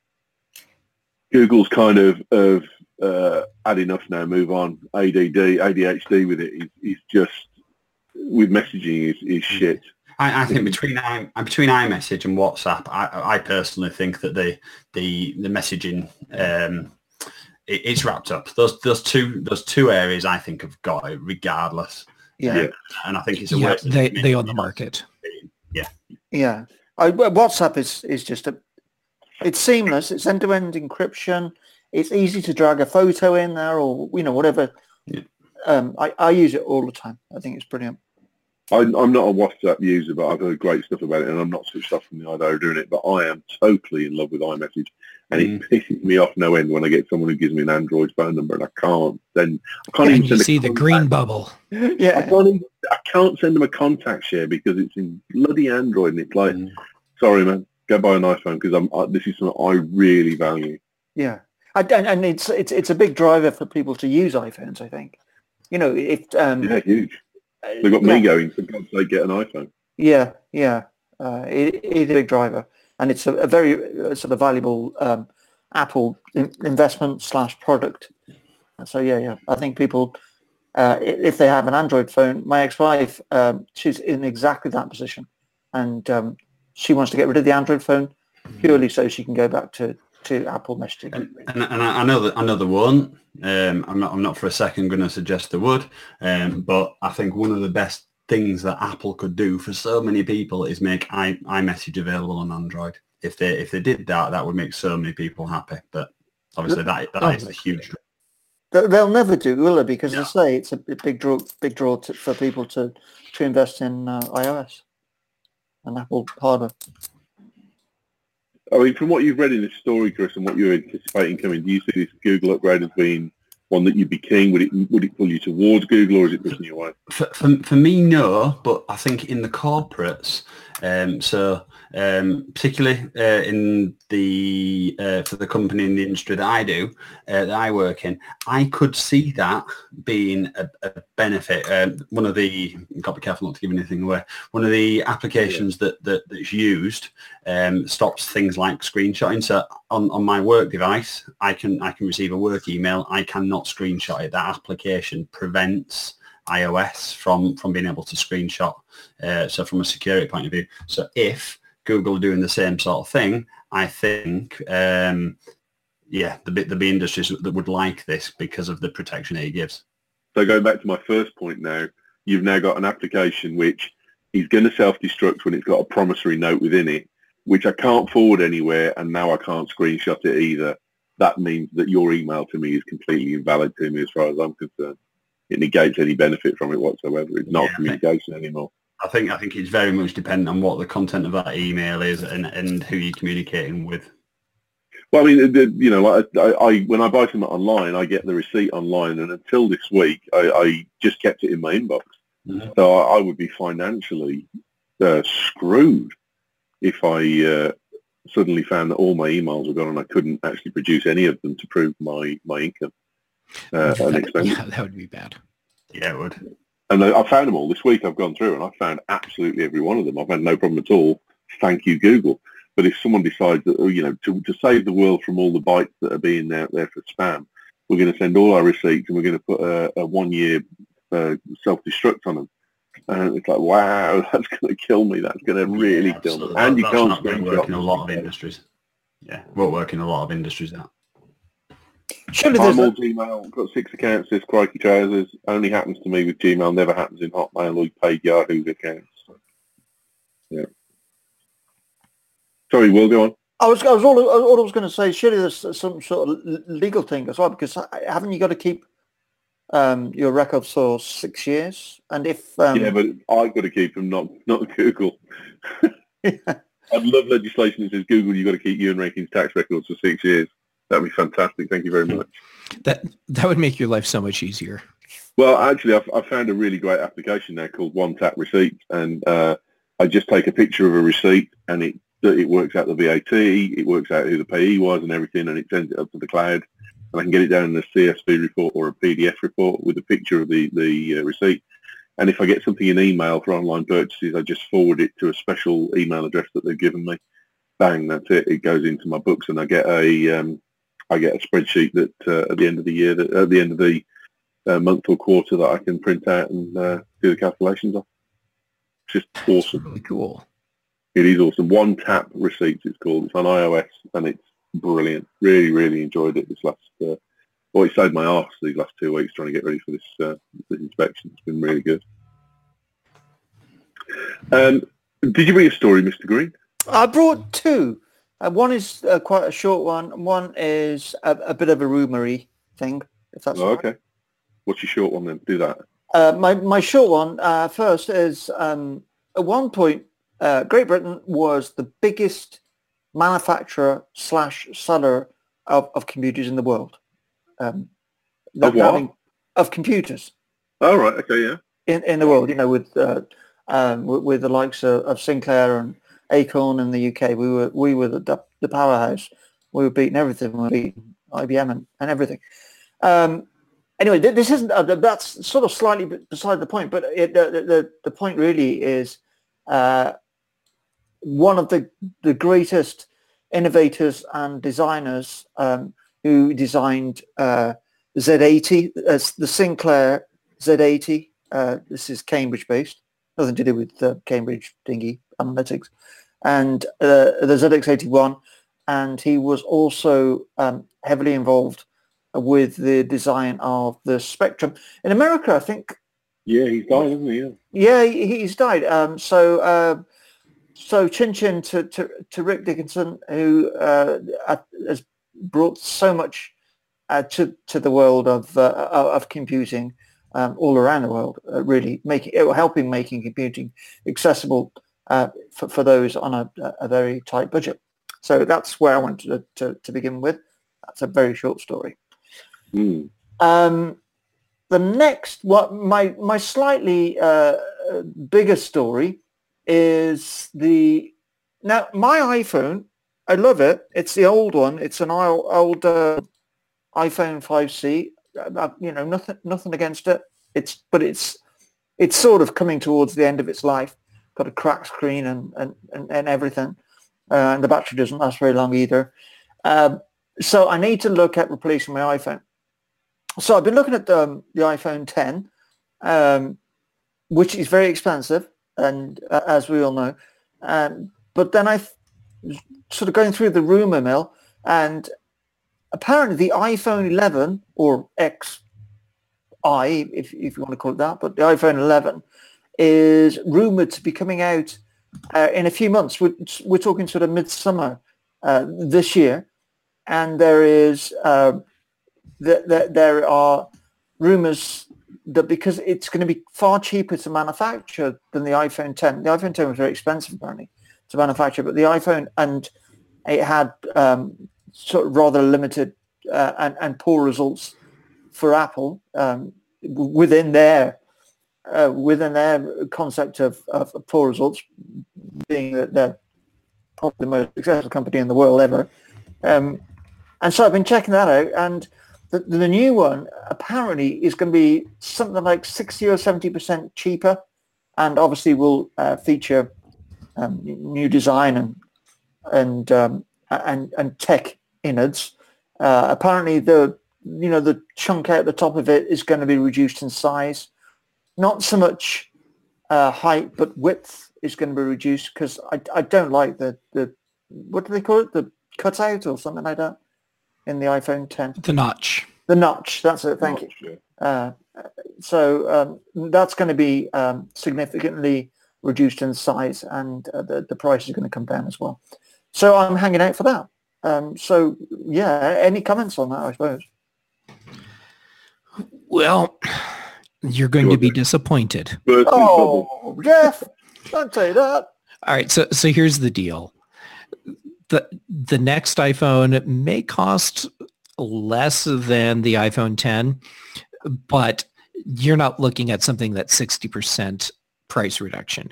Google's kind of had enough now. Move on. ADHD with it is just with messaging is shit. I think between iMessage and WhatsApp, I personally think that the messaging it's wrapped up. Those two areas I think have got it regardless. Yeah. And I think it's they own the market. Yeah. WhatsApp is just it's seamless. It's end-to-end encryption. It's easy to drag a photo in there or whatever. Yeah. I use it all the time. I think it's brilliant. I'm not a WhatsApp user, but I've heard great stuff about it, and I'm not switched off from the idea of doing it. But I am totally in love with iMessage, and it pisses me off no end when I get someone who gives me an Android phone number and I can't even you see the green bubble. Yeah, I can't send them a contact share because it's in bloody Android, and it's like, sorry man, go buy an iPhone because this is something I really value. Yeah, and it's a big driver for people to use iPhones. I think, if huge. They've got me going, for God's sake, get an iPhone. Yeah. It is a big driver. And it's a very sort of valuable Apple investment / product. So, yeah. I think people, if they have an Android phone, my ex-wife, she's in exactly that position. And she wants to get rid of the Android phone purely so she can go back to Apple messaging. And I know they won't. I'm not for a second going to suggest they would. But I think one of the best things that Apple could do for so many people is make iMessage available on Android. If they did that, that would make so many people happy. But obviously that is a huge draw. They'll never do, will they? Because as I say, it's a big draw for people to invest in iOS and Apple hardware. I mean, from what you've read in this story, Chris, and what you're anticipating coming, do you see this Google upgrade as being one that you'd be keen? Would it pull you towards Google, or is it pushing you away? For me, no. But I think in the corporates, particularly in the for the company in the industry that I do, that I work in, I could see that being a benefit. One of the, got to be careful not to give anything away. One of the applications that's used stops things like screenshotting. So on my work device, I can receive a work email. I cannot screenshot it. That application prevents iOS from being able to screenshot. So from a security point of view. So if Google are doing the same sort of thing, I think, there'll be industries that would like this because of the protection it gives. So going back to my first point now, you've now got an application which is going to self-destruct when it's got a promissory note within it, which I can't forward anywhere, and now I can't screenshot it either. That means that your email to me is completely invalid to me as far as I'm concerned. It negates any benefit from it whatsoever. It's not communication anymore. I think it's very much dependent on what the content of that email is and who you're communicating with. Well, I mean, I when I buy something online, I get the receipt online, and until this week, I just kept it in my inbox. Mm-hmm. So I would be financially screwed if I suddenly found that all my emails were gone and I couldn't actually produce any of them to prove my income and expense. Yeah, that would be bad. Yeah, it would. And I found them all this week. I've gone through and I found absolutely every one of them. I've had no problem at all. Thank you, Google. But if someone decides that, to save the world from all the bites that are being out there for spam, we're going to send all our receipts and we're going to put a 1-year self-destruct on them. And it's like, wow, that's going to kill me. That's going to really kill me. And you can't work in a lot of industries. Yeah, won't work in a lot of industries now. Surely I'm all Gmail, got 6 accounts, this crikey trousers, only happens to me with Gmail, never happens in Hotmail or paid Yahoo accounts. Yeah. Sorry, Will, go on. All I was going to say, surely there's some sort of legal thing as well, because haven't you got to keep your records for 6 years? And if yeah, but I've got to keep them, not Google. I'd love legislation that says, Google, you've got to keep Ewan Rankin's tax records for 6 years. That'd be fantastic. Thank you very much. That would make your life so much easier. Well, actually, I found a really great application now called One Tap Receipt, and I just take a picture of a receipt, and it works out the VAT, it works out who the payee was and everything, and it sends it up to the cloud, and I can get it down in a CSV report or a PDF report with a picture of the receipt. And if I get something in email for online purchases, I just forward it to a special email address that they've given me. Bang, that's it. It goes into my books, and I get a spreadsheet that at the end of the year, at the end of the month or quarter that I can print out and do the calculations off. It's just awesome. Really cool. It is awesome. One Tap Receipts, it's called. It's on iOS, and it's brilliant. Really, really enjoyed it this last. It saved my arse these last 2 weeks trying to get ready for this inspection. It's been really good. Did you bring a story, Mr. Green? I brought two. One is quite a short one. One is a bit of a rumory thing, if that's all right. Okay. What's your short one then? Do that. My short one first is at one point, Great Britain was the biggest manufacturer / seller of computers in the world. Of what? Of computers. Oh, right. Okay, yeah. In the world, with the likes of Sinclair and Acorn in the UK, we were the powerhouse. We were beating everything. We were beating IBM and everything. Anyway, this isn't that's sort of slightly beside the point, but the point really is one of the greatest innovators and designers who designed Z80, the Sinclair Z80. This is Cambridge based, nothing to do with Cambridge Dingy Analytics, and the ZX81, and he was also heavily involved with the design of the Spectrum. In America, I think. Yeah, he's died, hasn't he? Yeah, he's died. So chin chin to Rick Dickinson, who has brought so much to the world of computing all around the world. Really helping making computing accessible for those on a very tight budget. So that's where I wanted to begin with. That's a very short story. Mm. The next, my slightly bigger story is now my iPhone. I love it. It's the old one. It's an old iPhone 5C. Nothing against it. It's sort of coming towards the end of its life. Got a cracked screen and everything, and the battery doesn't last very long either. So I need to look at replacing my iPhone. So I've been looking at the iPhone 10, which is very expensive, and as we all know. But then I sort of going through the rumor mill, and apparently the iPhone 11 or XI, if you want to call it that, but the iPhone 11 is rumored to be coming out in a few months. We're talking sort of midsummer this year, and there is. There are rumors that because it's going to be far cheaper to manufacture than the iPhone 10. The iPhone 10 was very expensive apparently to manufacture, but the iPhone, and it had sort of rather limited and poor results for Apple within their concept of poor results, being that they're probably the most successful company in the world ever. And so I've been checking that out, and the new one apparently is going to be something like 60 or 70% cheaper, and obviously will feature new design and tech innards. Apparently, the chunk out the top of it is going to be reduced in size. Not so much height, but width is going to be reduced, because I don't like the what do they call it, the cutout or something like that in the iPhone 10. The notch. The notch, that's it, thank you. So that's going to be significantly reduced in size, and the price is going to come down as well. So I'm hanging out for that. So, yeah, any comments on that, I suppose? Well, you're going to be disappointed. Oh, Jeff, don't say that. All right, so here's the deal. The next iPhone may cost less than the iPhone 10, but you're not looking at something that's 60% price reduction.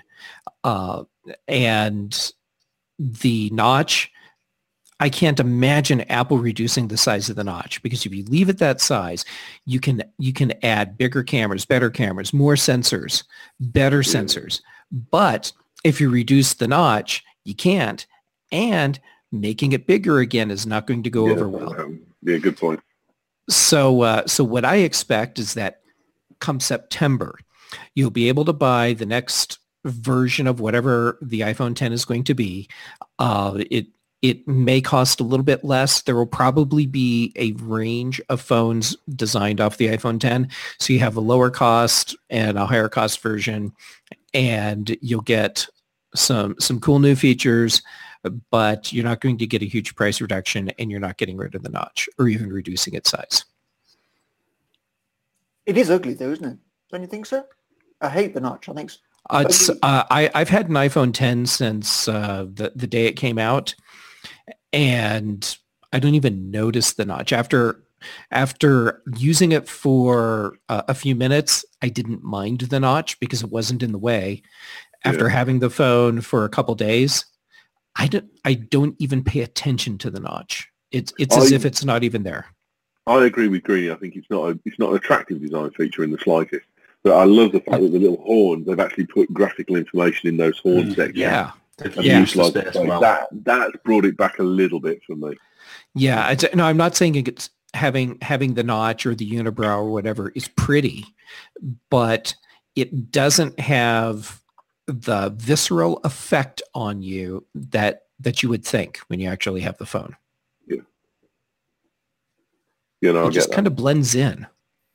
And the notch, I can't imagine Apple reducing the size of the notch, because if you leave it that size, you can add bigger cameras, better cameras, more sensors, better sensors. But if you reduce the notch, you can't. And making it bigger again is not going to go over well. Yeah, good point. So what I expect is that come September, you'll be able to buy the next version of whatever the iPhone 10 is going to be. It may cost a little bit less. There will probably be a range of phones designed off the iPhone 10. So you have a lower cost and a higher cost version, and you'll get some cool new features, but you're not going to get a huge price reduction, and you're not getting rid of the notch or even reducing its size. It is ugly though, isn't it? Don't you think so? I hate the notch. I think I've had an iPhone 10 since the day it came out, and I don't even notice the notch. After using it for a few minutes, I didn't mind the notch because it wasn't in the way. After having the phone for a couple days, I don't even pay attention to the notch. It's as if it's not even there. I agree with Greeny. I think it's not an attractive design feature in the slightest. But I love the fact that the little horns, they've actually put graphical information in those horn sections. Yeah. That's brought it back a little bit for me. Yeah. No, I'm not saying it's having the notch or the unibrow or whatever is pretty, but it doesn't have the visceral effect on you that you would think when you actually have the phone. Yeah. I it just kind of blends in.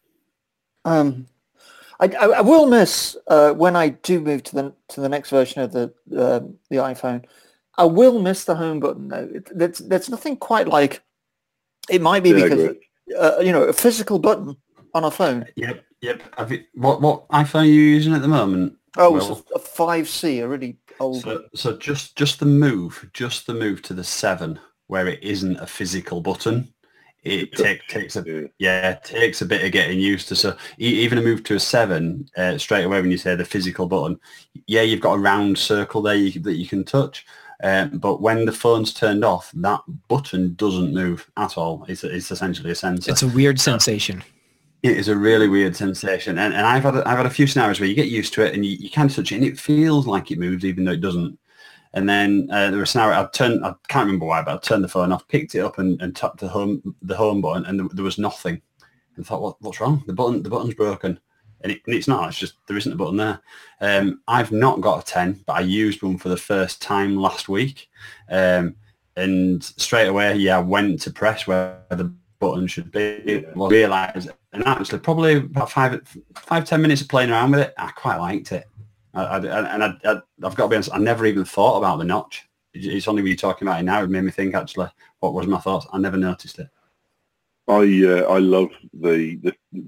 I will miss when I do move to the next version of the iPhone. I will miss the home button though. There's nothing quite like. It might be because a physical button on a phone. Yep. What iPhone are you using at the moment? Oh, it's a 5C, a really old. So just the move to the 7, where it isn't a physical button. It takes a bit of getting used to. So even a move to a 7 straight away when you say the physical button, you've got a round circle there that you can touch. But when the phone's turned off, that button doesn't move at all. It's essentially a sensor. It's a weird sensation. It is a really weird sensation, and I've had a few scenarios where you get used to it and you can touch it and it feels like it moves even though it doesn't. And then there was a scenario, I can't remember why, but I turned the phone off, picked it up and tapped the home button, and there was nothing. And I thought, what's wrong? The button's broken. And it's not, it's just there isn't a button there. I've not got a 10, but I used one for the first time last week. And straight away, I went to press where the button should be. I realised, and actually probably about 5-10 minutes of playing around with it, I quite liked it. I've got to be honest, I never even thought about the notch. It's only when you're talking about it now it made me think actually what was my thoughts. I never noticed it. I love the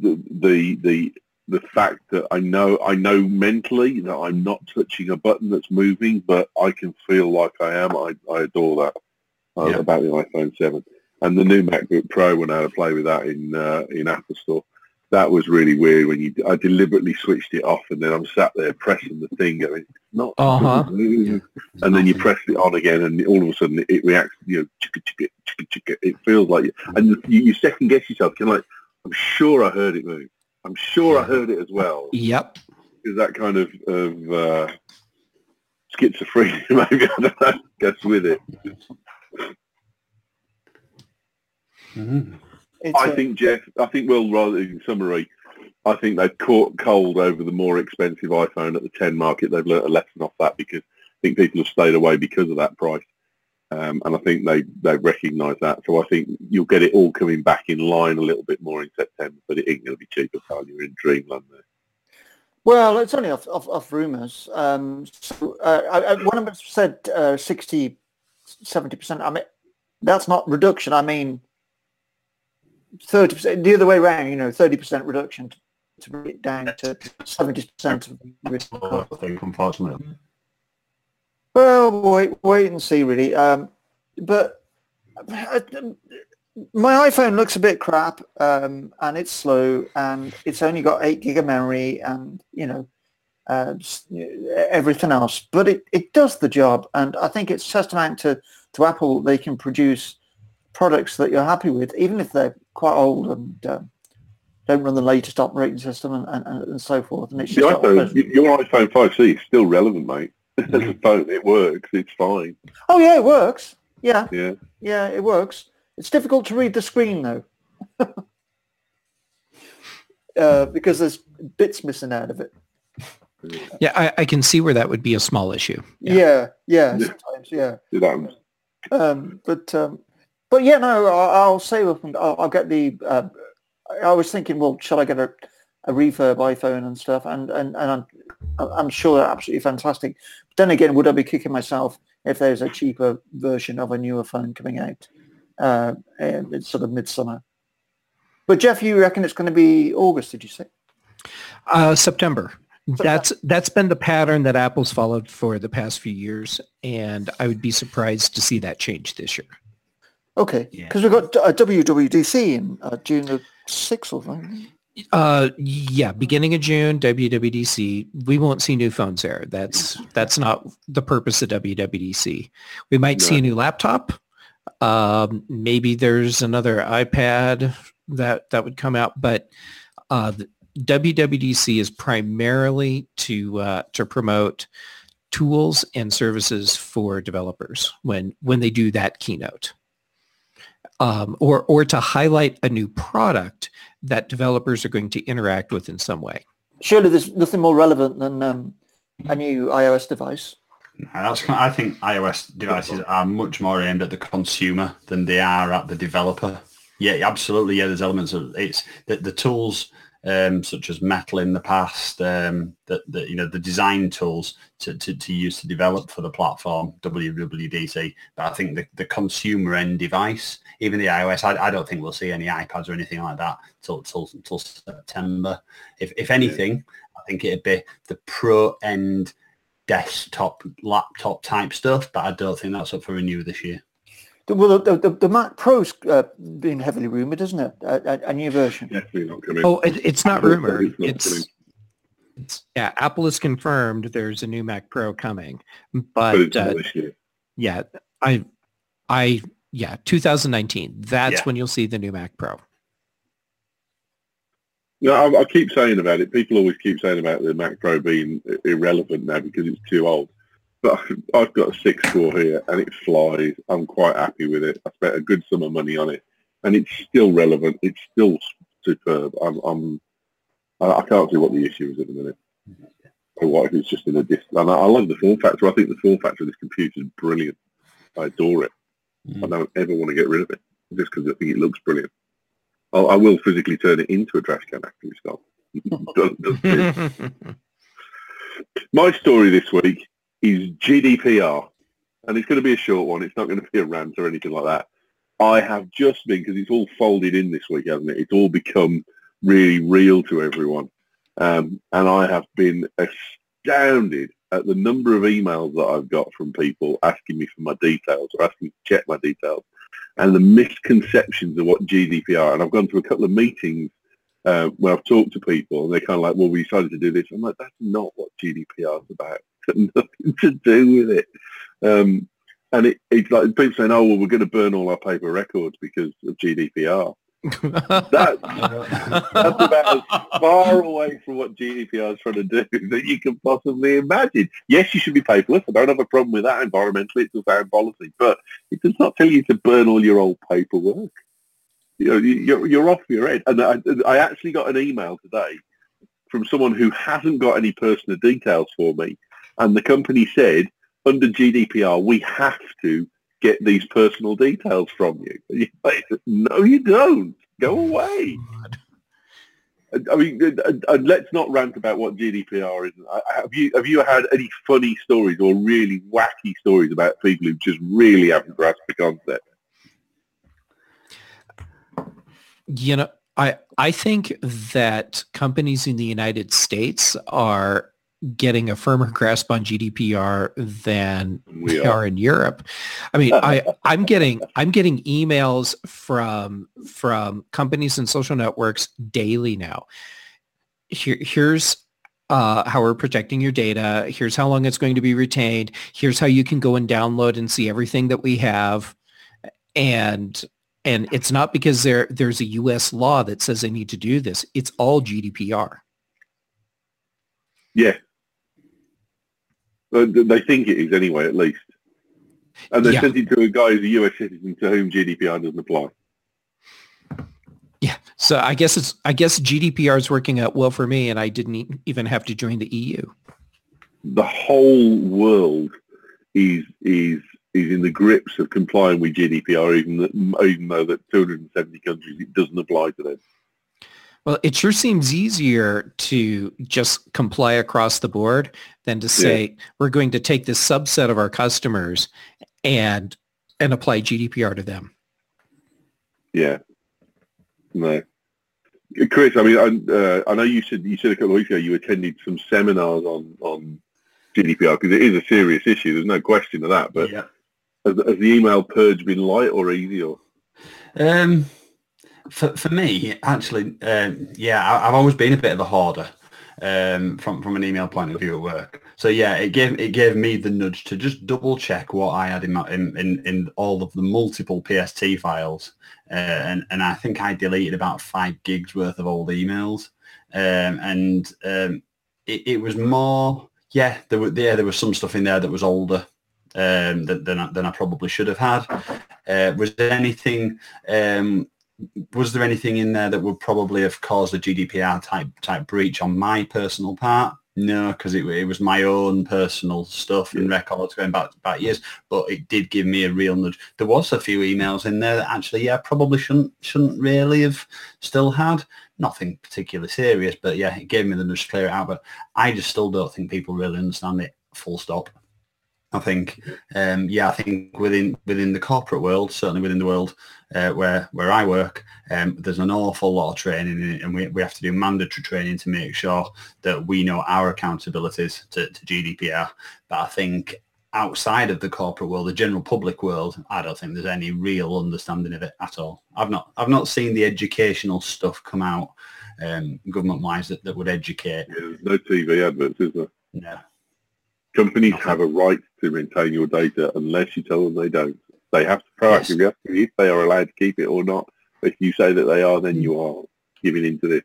fact that I know mentally that I'm not touching a button that's moving, but I can feel like I am. I adore that about the iPhone 7 and the new MacBook Pro. When I had to play with that in Apple Store. That was really weird when I deliberately switched it off and then I'm sat there pressing the thing going, it's not. And then you press it on again and all of a sudden it reacts, chicka. It feels like, and you second guess yourself. You're like, I'm sure I heard it move. I'm sure I heard it as well. Yep. Is that kind of schizophrenia maybe, I don't know, goes with it. Mm-hmm. I think, Jeff, rather in summary, I think they've caught cold over the more expensive iPhone at the 10 market. They've learnt a lesson off that because I think people have stayed away because of that price. And I think they've recognised that. So I think you'll get it all coming back in line a little bit more in September, but it ain't going to be cheaper, pal. You're in dreamland there. Well, it's only off rumours. One of them said 60, 70%. I mean, that's not reduction. I mean, 30%, the other way around, 30% reduction to bring it down to 70% of the risk. I think, unfortunately. Well, wait and see, really. But my iPhone looks a bit crap, and it's slow, and it's only got 8 gig of memory, and everything else. But it does the job, and I think it's testament to Apple. They can produce products that you're happy with, even if they're quite old and don't run the latest operating system and so forth. And it's just your iPhone 5C is still relevant, mate. As a phone, it works. It's fine. Oh yeah, it works. Yeah, it works. It's difficult to read the screen though. because there's bits missing out of it. Yeah, I can see where that would be a small issue. Yeah, sometimes, yeah. It happens. But yeah, no, I'll save up and I'll get the. I was thinking, well, shall I get a refurb iPhone and stuff? And I'm sure they're absolutely fantastic. But then again, would I be kicking myself if there's a cheaper version of a newer phone coming out? It's sort of midsummer. But Jeff, you reckon it's going to be August? Did you say? September. That's been the pattern that Apple's followed for the past few years, and I would be surprised to see that change this year. Okay, because we've got a WWDC in June the 6th or something. Yeah, beginning of June, WWDC. We won't see new phones there. That's not the purpose of WWDC. We might see a new laptop. Maybe there's another iPad that would come out, but WWDC is primarily to promote tools and services for developers when they do that keynote, or to highlight a new product that developers are going to interact with in some way. Surely there's nothing more relevant than a new iOS device. I think iOS devices are much more aimed at the consumer than they are at the developer. Yeah, absolutely. Yeah, there's elements of it's the tools. Such as Metal in the past, the design tools to use to develop for the platform WWDC. But I think the consumer end device, even the iOS, I don't think we'll see any iPads or anything like that till September. If anything, I think it'd be the pro end desktop laptop type stuff. But I don't think that's up for renewal this year. Well, the Mac Pro's been heavily rumoured, isn't it? A new version. Definitely not coming. Oh, it's not rumoured. It's Apple has confirmed there's a new Mac Pro coming, but it's not this year. Yeah, 2019. That's when you'll see the new Mac Pro. No, I keep saying about it. People always keep saying about the Mac Pro being irrelevant now because it's too old. But I've got a 6-core here and it flies. I'm quite happy with it. I spent a good sum of money on it and it's still relevant. It's still superb. I can't see what the issue is at the minute. Or what if it's just in a and I love the form factor. I think the form factor of this computer is brilliant. I adore it. I don't ever want to get rid of it just because I think it looks brilliant. I will physically turn it into a trash can after it's gone. My story this week is GDPR, and it's going to be a short one. It's not going to be a rant or anything like that. I have just been, because it's all folded in this week, hasn't it? It's all become really real to everyone. And I have been astounded at the number of emails that I've got from people asking me for my details or asking me to check my details, and the misconceptions of what GDPR, and I've gone to a couple of meetings where I've talked to people, and they're kind of like, well, we decided to do this. I'm like, that's not what GDPR is about. Nothing to do with it. And it's like people saying, oh, well, we're going to burn all our paper records because of GDPR. That's about as far away from what GDPR is trying to do that you can possibly imagine. Yes, you should be paperless. I don't have a problem with that environmentally. It's a sound policy. But it does not tell you to burn all your old paperwork. You're off your head. And I actually got an email today from someone who hasn't got any personal details for me. And the company said, under GDPR, we have to get these personal details from you. And you're like, no, you don't. Go away. I mean, let's not rant about what GDPR is. Have you had any funny stories or really wacky stories about people who just really haven't grasped the concept? You know, I think that companies in the United States are getting a firmer grasp on GDPR than we are in Europe. I mean, I'm getting emails from companies and social networks daily now. Here's how we're protecting your data. Here's how long it's going to be retained. Here's how you can go and download and see everything that we have. And it's not because there's a U.S. law that says they need to do this. It's all GDPR. Yeah. They think it is anyway, at least. And they sent it to a guy who's a US citizen to whom GDPR doesn't apply. Yeah. So I guess GDPR is working out well for me, and I didn't even have to join the EU. The whole world is in the grips of complying with GDPR, even though that 270 countries it doesn't apply to them. Well, it sure seems easier to just comply across the board than to say we're going to take this subset of our customers and apply GDPR to them. Yeah. No. Chris, I mean, I know you said a couple of weeks ago you attended some seminars on GDPR because it is a serious issue. There's no question of that. But has the email purge been light or easy? Or For me, actually, I've always been a bit of a hoarder from an email point of view at work. So yeah, it gave me the nudge to just double check what I had in all of the multiple PST files, and I think I deleted about 5 gigs worth of old emails, it was more there was some stuff in there that was older than I probably should have had. Was there anything in there that would probably have caused a GDPR type breach on my personal part? No, because it was my own personal stuff and records going back years. But it did give me a real nudge. There was a few emails in there that actually, probably shouldn't really have still had. Nothing particularly serious, but it gave me the nudge to clear it out. But I just still don't think people really understand it. Full stop. I think, I think within the corporate world, certainly within the world where I work, there's an awful lot of training in it, and we have to do mandatory training to make sure that we know our accountabilities to GDPR. But I think outside of the corporate world, the general public world, I don't think there's any real understanding of it at all. I've not seen the educational stuff come out government-wise that would educate. Yeah, there's no TV adverts, is there? No. Companies have a right to maintain your data unless you tell them they don't. They have to proactively ask you if they are allowed to keep it or not. If you say that they are, then you are giving into this.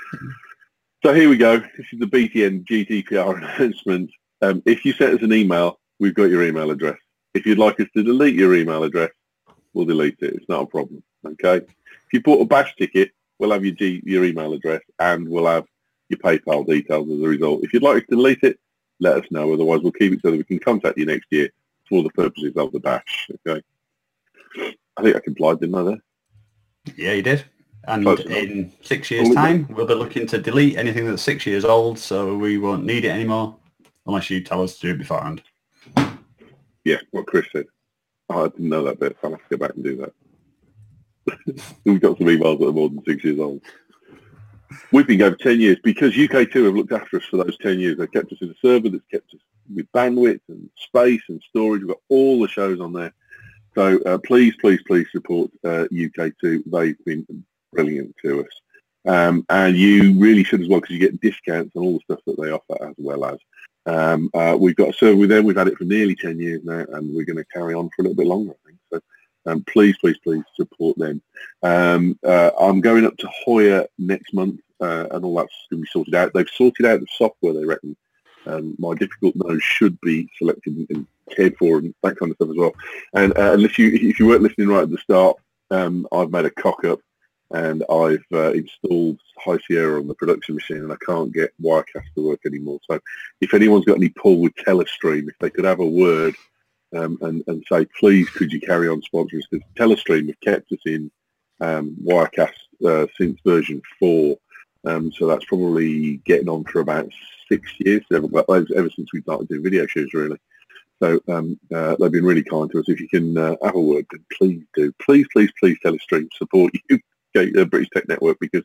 So here we go. This is the BTN GDPR announcement. If you send us an email, we've got your email address. If you'd like us to delete your email address, we'll delete it. It's not a problem. Okay. If you bought a bash ticket, we'll have your email address and we'll have your PayPal details as a result. If you'd like us to delete it, let us know. Otherwise, we'll keep it so that we can contact you next year for the purposes of the bash. Okay. I think I complied, didn't I, there? Yeah, you did. And in 6 years' time, we'll be looking to delete anything that's 6 years old, so we won't need it anymore unless you tell us to do it beforehand. Yeah, what Chris said. Oh, I didn't know that bit. I'll have to go back and do that. We've got some emails that are more than 6 years old. We've been going for 10 years because UK2 have looked after us for those 10 years. They've kept us in a server that's kept us with bandwidth and space and storage. We've got all the shows on there. So please support UK2. They've been brilliant to us. And you really should as well because you get discounts on all the stuff that they offer as well as. We've got a server with them. We've had it for nearly 10 years now and we're going to carry on for a little bit longer, I think. So please support them. I'm going up to Hoya next month and all that's going to be sorted out. They've sorted out the software, they reckon. My difficult nose should be selected and cared for and that kind of stuff as well. And if you weren't listening right at the start, I've made a cock-up and I've installed High Sierra on the production machine and I can't get Wirecast to work anymore. So if anyone's got any pull with Telestream, if they could have a word and say, please, could you carry on sponsoring us? Because Telestream have kept us in Wirecast since version 4. So that's probably getting on for about 6 years, ever since we started doing video shows, really. So they've been really kind to us. If you can have a word, then please do. Please, Telestream, support you, British Tech Network, because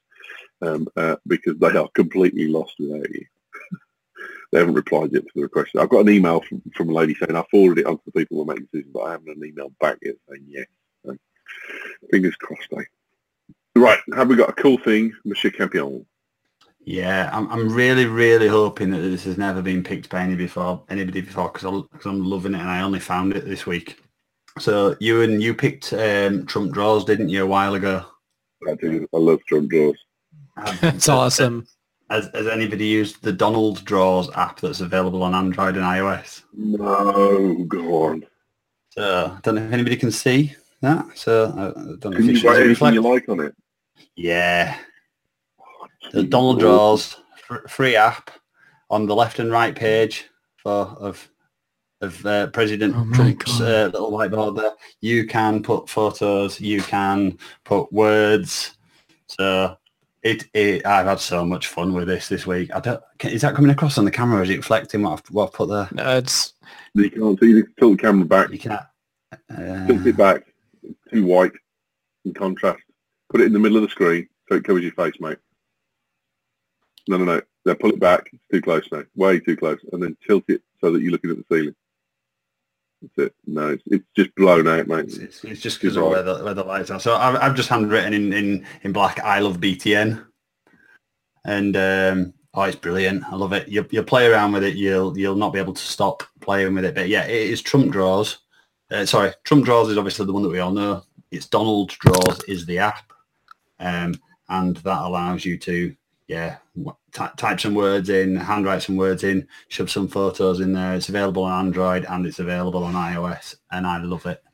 they are completely lost without you. They haven't replied yet to the request. I've got an email from a lady saying I forwarded it on to the people who are making decisions, but I haven't had an email back yet saying yes. So, fingers crossed, eh? Right, have we got a cool thing, Monsieur Campion? Yeah, I'm really hoping that this has never been picked by anybody before because I'm loving it and I only found it this week. So you picked Trump Draws, didn't you, a while ago? I do. I love Trump Draws. It's awesome. Has anybody used the Donald Draws app that's available on Android and iOS? No, go on. So I don't know if anybody can see that. So I don't know can if you write anything you like on it? Yeah. The Donald Draws free app on the left and right page of President Trump's little whiteboard there. You can put photos, you can put words. So I've had so much fun with this week. Is that coming across on the camera? Or is it reflecting what I've put there? No, it's... You can't see. You can tilt the camera back. You can't. Tilt it back. It's too white in contrast. Put it in the middle of the screen so it covers your face, mate. No. Then pull it back. It's too close now. Way too close. And then tilt it so that you're looking at the ceiling. That's it. No, it's just blown out, mate. It's just because of where the lights are. So I've just handwritten in black, I love BTN. And it's brilliant. I love it. You'll play around with it. You'll not be able to stop playing with it. But yeah, it is Trump Draws. Trump Draws is obviously the one that we all know. It's Donald Draws is the app. And that allows you to, type some words in, handwrite some words in, shove some photos in there. It's available on Android and it's available on iOS, and I love it.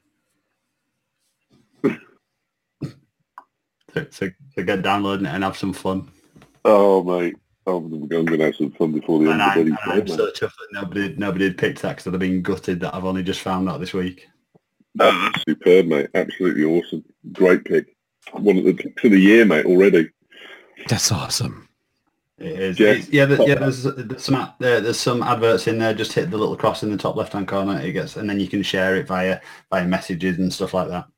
so get downloading it and have some fun. Oh, mate. I'm going to have some fun before the end of the day. I'm so chuffed that nobody had picked that because I'd have been gutted that I've only just found out this week. That's superb, mate. Absolutely awesome. Great pick. One of the picks of the year, mate, already. That's awesome. It is. There's some adverts in there. Just hit the little cross in the top left-hand corner. And then you can share it via messages and stuff like that.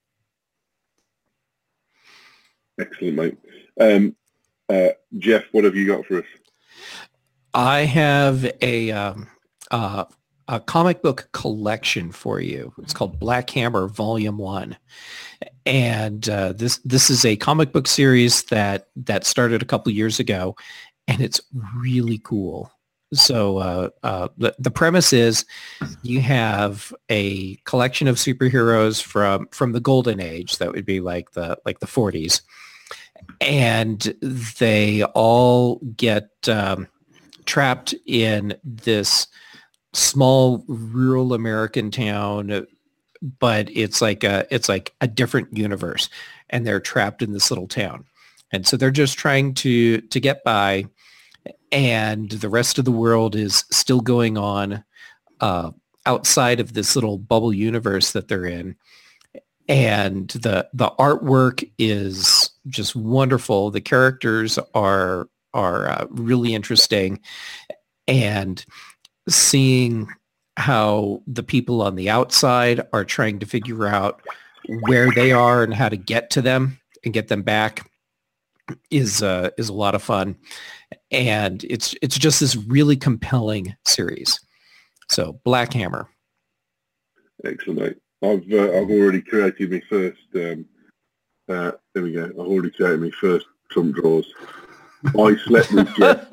Excellent, mate. Jeff, what have you got for us? I have a comic book collection for you. It's called Black Hammer Volume 1. And this is a comic book series that started a couple years ago, and it's really cool. So the premise is you have a collection of superheroes from the Golden Age. That would be like the 40s. And they all get trapped in this small rural American town, but it's like a different universe, and they're trapped in this little town. And so they're just trying to get by, and the rest of the world is still going on outside of this little bubble universe that they're in. And the artwork is just wonderful. The characters are really interesting, and seeing how the people on the outside are trying to figure out where they are and how to get to them and get them back is a lot of fun. And it's just this really compelling series. So Black Hammer. Excellent, mate. I've already created my first. There we go. I've already created my first Trump Draws. I slept with Jeff.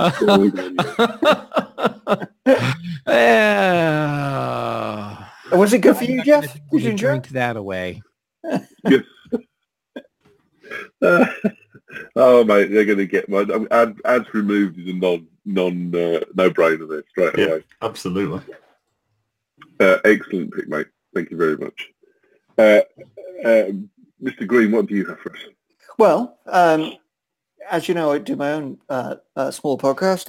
Was it good for you, Jeff? Did you drink that away? Yes. Oh, mate, they're going to get my ads removed is a no-brainer there straight away. Absolutely. Excellent pick, mate. Thank you very much. Mr. Green, what do you have for us? Well, as you know, I do my own small podcast,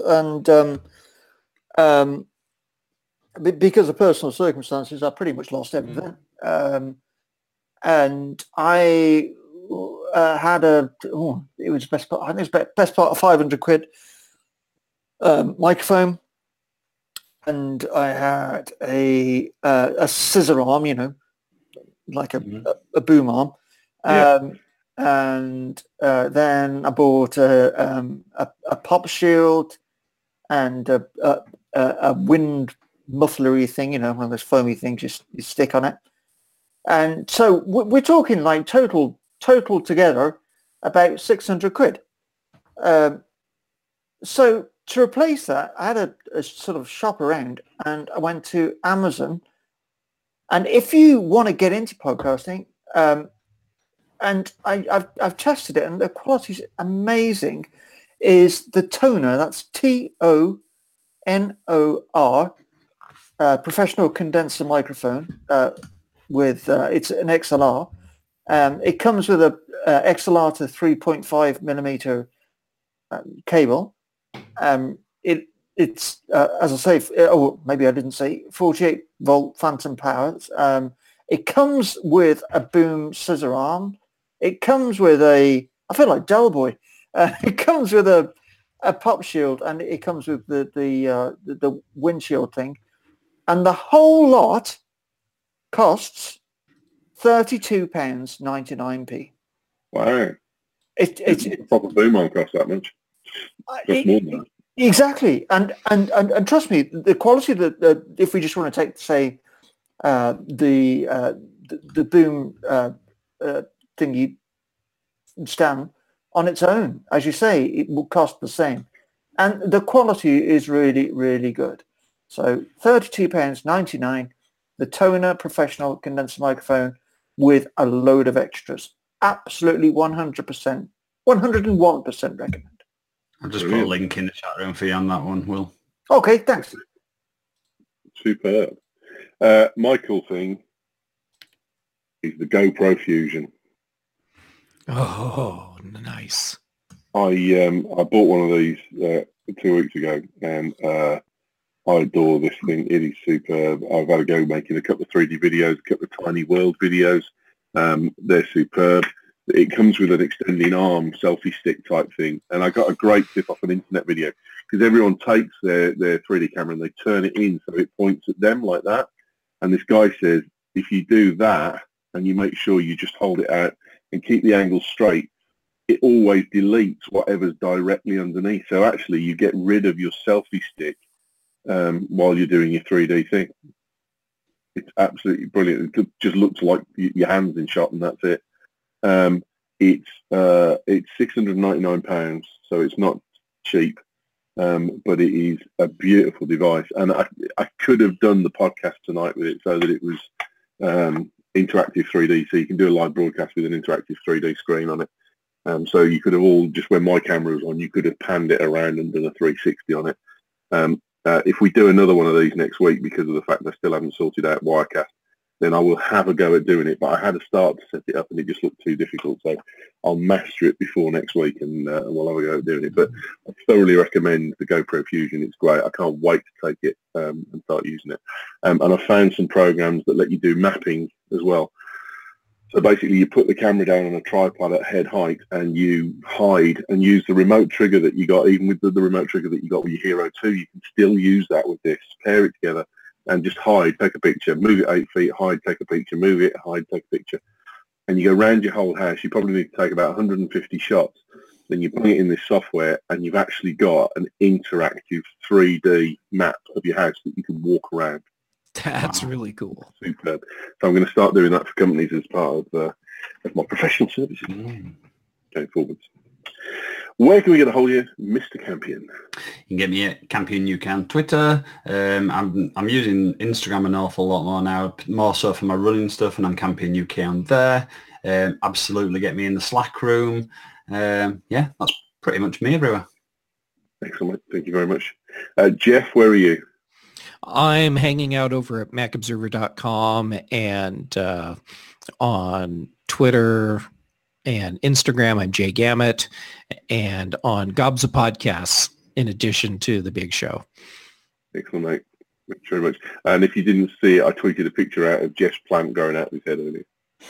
and because of personal circumstances, I pretty much lost everything. And I had it was best part. I think it was best part of 500 quid microphone, and I had a scissor arm, like a boom arm. And then I bought a pop shield and a wind mufflery thing, one of those foamy things you stick on it. And so we're talking like total together about 600 quid. So to replace that, I had a sort of shop around, and I went to Amazon. And if you want to get into podcasting, and I've tested it, and the quality's amazing, is the Tonor. That's TONOR, professional condenser microphone with it's an XLR. It comes with XLR to 3.5 millimeter cable. It's as I say, or maybe I didn't say, 48 volt phantom power. It comes with a boom scissor arm. It comes with I feel like Del Boy. It comes with a pop shield, and it comes with the windshield thing, and the whole lot costs £32.99p. Wow. It's a proper boom arm costs that much. Costs more than that. Exactly, and trust me, the quality that if we just want to take, say, the boom thingy stand on its own, as you say, it will cost the same, and the quality is really, really good. So £32.99, the Toner professional condenser microphone with a load of extras. Absolutely 100%, 101% recommend. I'll just put a link in the chat room for you on that one, Will. Okay, thanks. Superb. My cool thing is the GoPro Fusion. Oh, nice. I bought one of these 2 weeks ago, and I adore this thing. It is superb. I've had a go making a couple of 3D videos, a couple of tiny world videos. They're superb. It comes with an extending arm selfie stick type thing, and I got a great tip off an internet video, because everyone takes their 3D camera and they turn it in so it points at them like that. And this guy says, if you do that and you make sure you just hold it out and keep the angle straight, it always deletes whatever's directly underneath. So actually you get rid of your selfie stick while you're doing your 3D thing. It's absolutely brilliant. It just looks like your hand's in shot, and that's it. It's £699, so it's not cheap, but it is a beautiful device. And I could have done the podcast tonight with it so that it was interactive 3D, so you can do a live broadcast with an interactive 3D screen on it. So you could have all, just when my camera was on, you could have panned it around and done a 360 on it. If we do another one of these next week, because of the fact I still haven't sorted out Wirecast, then I will have a go at doing it. But I had a start to set it up and it just looked too difficult. So I'll master it before next week, and we'll have a go at doing it. But I thoroughly recommend the GoPro Fusion. It's great. I can't wait to take it and start using it. And I found some programs that let you do mapping as well. So basically you put the camera down on a tripod at head height and you hide and use the remote trigger that you got. Even with the remote trigger that you got with your Hero 2, you can still use that with this. Pair it together and just hide, take a picture, move it 8 feet, hide, take a picture, move it, hide, take a picture. And you go around your whole house. You probably need to take about 150 shots. Then you bring it in this software and you've actually got an interactive 3D map of your house that you can walk around. That's really cool. Superb. So I'm going to start doing that for companies as part of my professional services going forwards. Where can we get a hold of you, Mr. Campion? You can get me at Campion UK on Twitter. I'm using Instagram an awful lot more now, more so for my running stuff, and I'm Campion UK on there. Absolutely get me in the Slack room. Yeah, that's pretty much me everywhere. Excellent. Thank you very much. Jeff, where are you? I'm hanging out over at macobserver.com and on Twitter and Instagram, I'm Jay Gamet, and on Gobs of Podcasts, in addition to The Big Show. Excellent, mate. Thank you very much. And if you didn't see it, I tweeted a picture out of Jeff's plant growing out of his head earlier.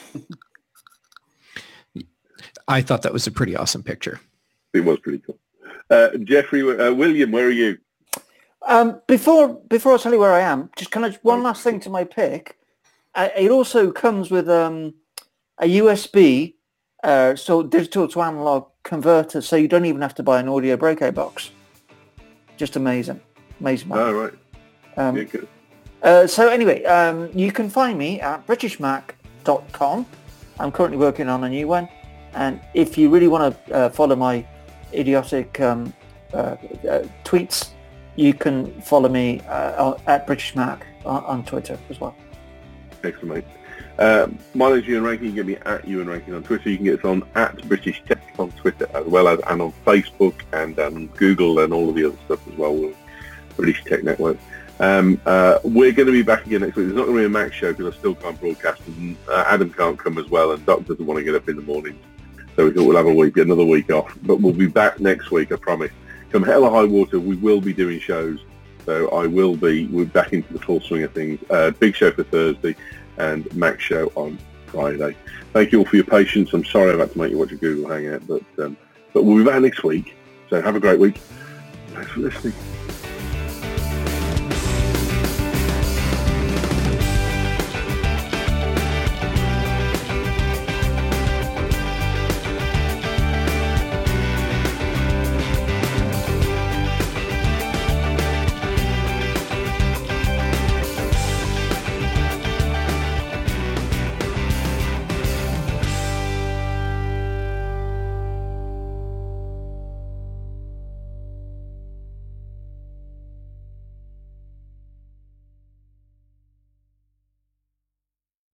I thought that was a pretty awesome picture. It was pretty cool. Jeffrey, William, where are you? Before I tell you where I am, just kind of one last thing to my pick. It also comes with a USB, so digital to analog converter, so you don't even have to buy an audio breakout box. Just amazing. Amazing. Oh, right. Yeah, good. So anyway, you can find me at britishmac.com. I'm currently working on a new one. And if you really want to follow my idiotic tweets, you can follow me at British Mac on Twitter as well. Excellent, mate. My name is Ewan Rankin. You can get me at Ewan Rankin on Twitter. You can get us on at British Tech on Twitter as well as, and on Facebook and Google and all of the other stuff as well. With British Tech Network. We're going to be back again next week. There's not going to be a Mac show because I still can't broadcast, and Adam can't come as well, and Doc doesn't want to get up in the morning. So we thought we'll have another week off. But we'll be back next week, I promise. Come hell or high water, we will be doing shows. So we're back into the full swing of things. Big show for Thursday and Max show on Friday. Thank you all for your patience. I'm sorry I've had to make you watch a Google Hangout, but we'll be back next week. So have a great week. Thanks for listening.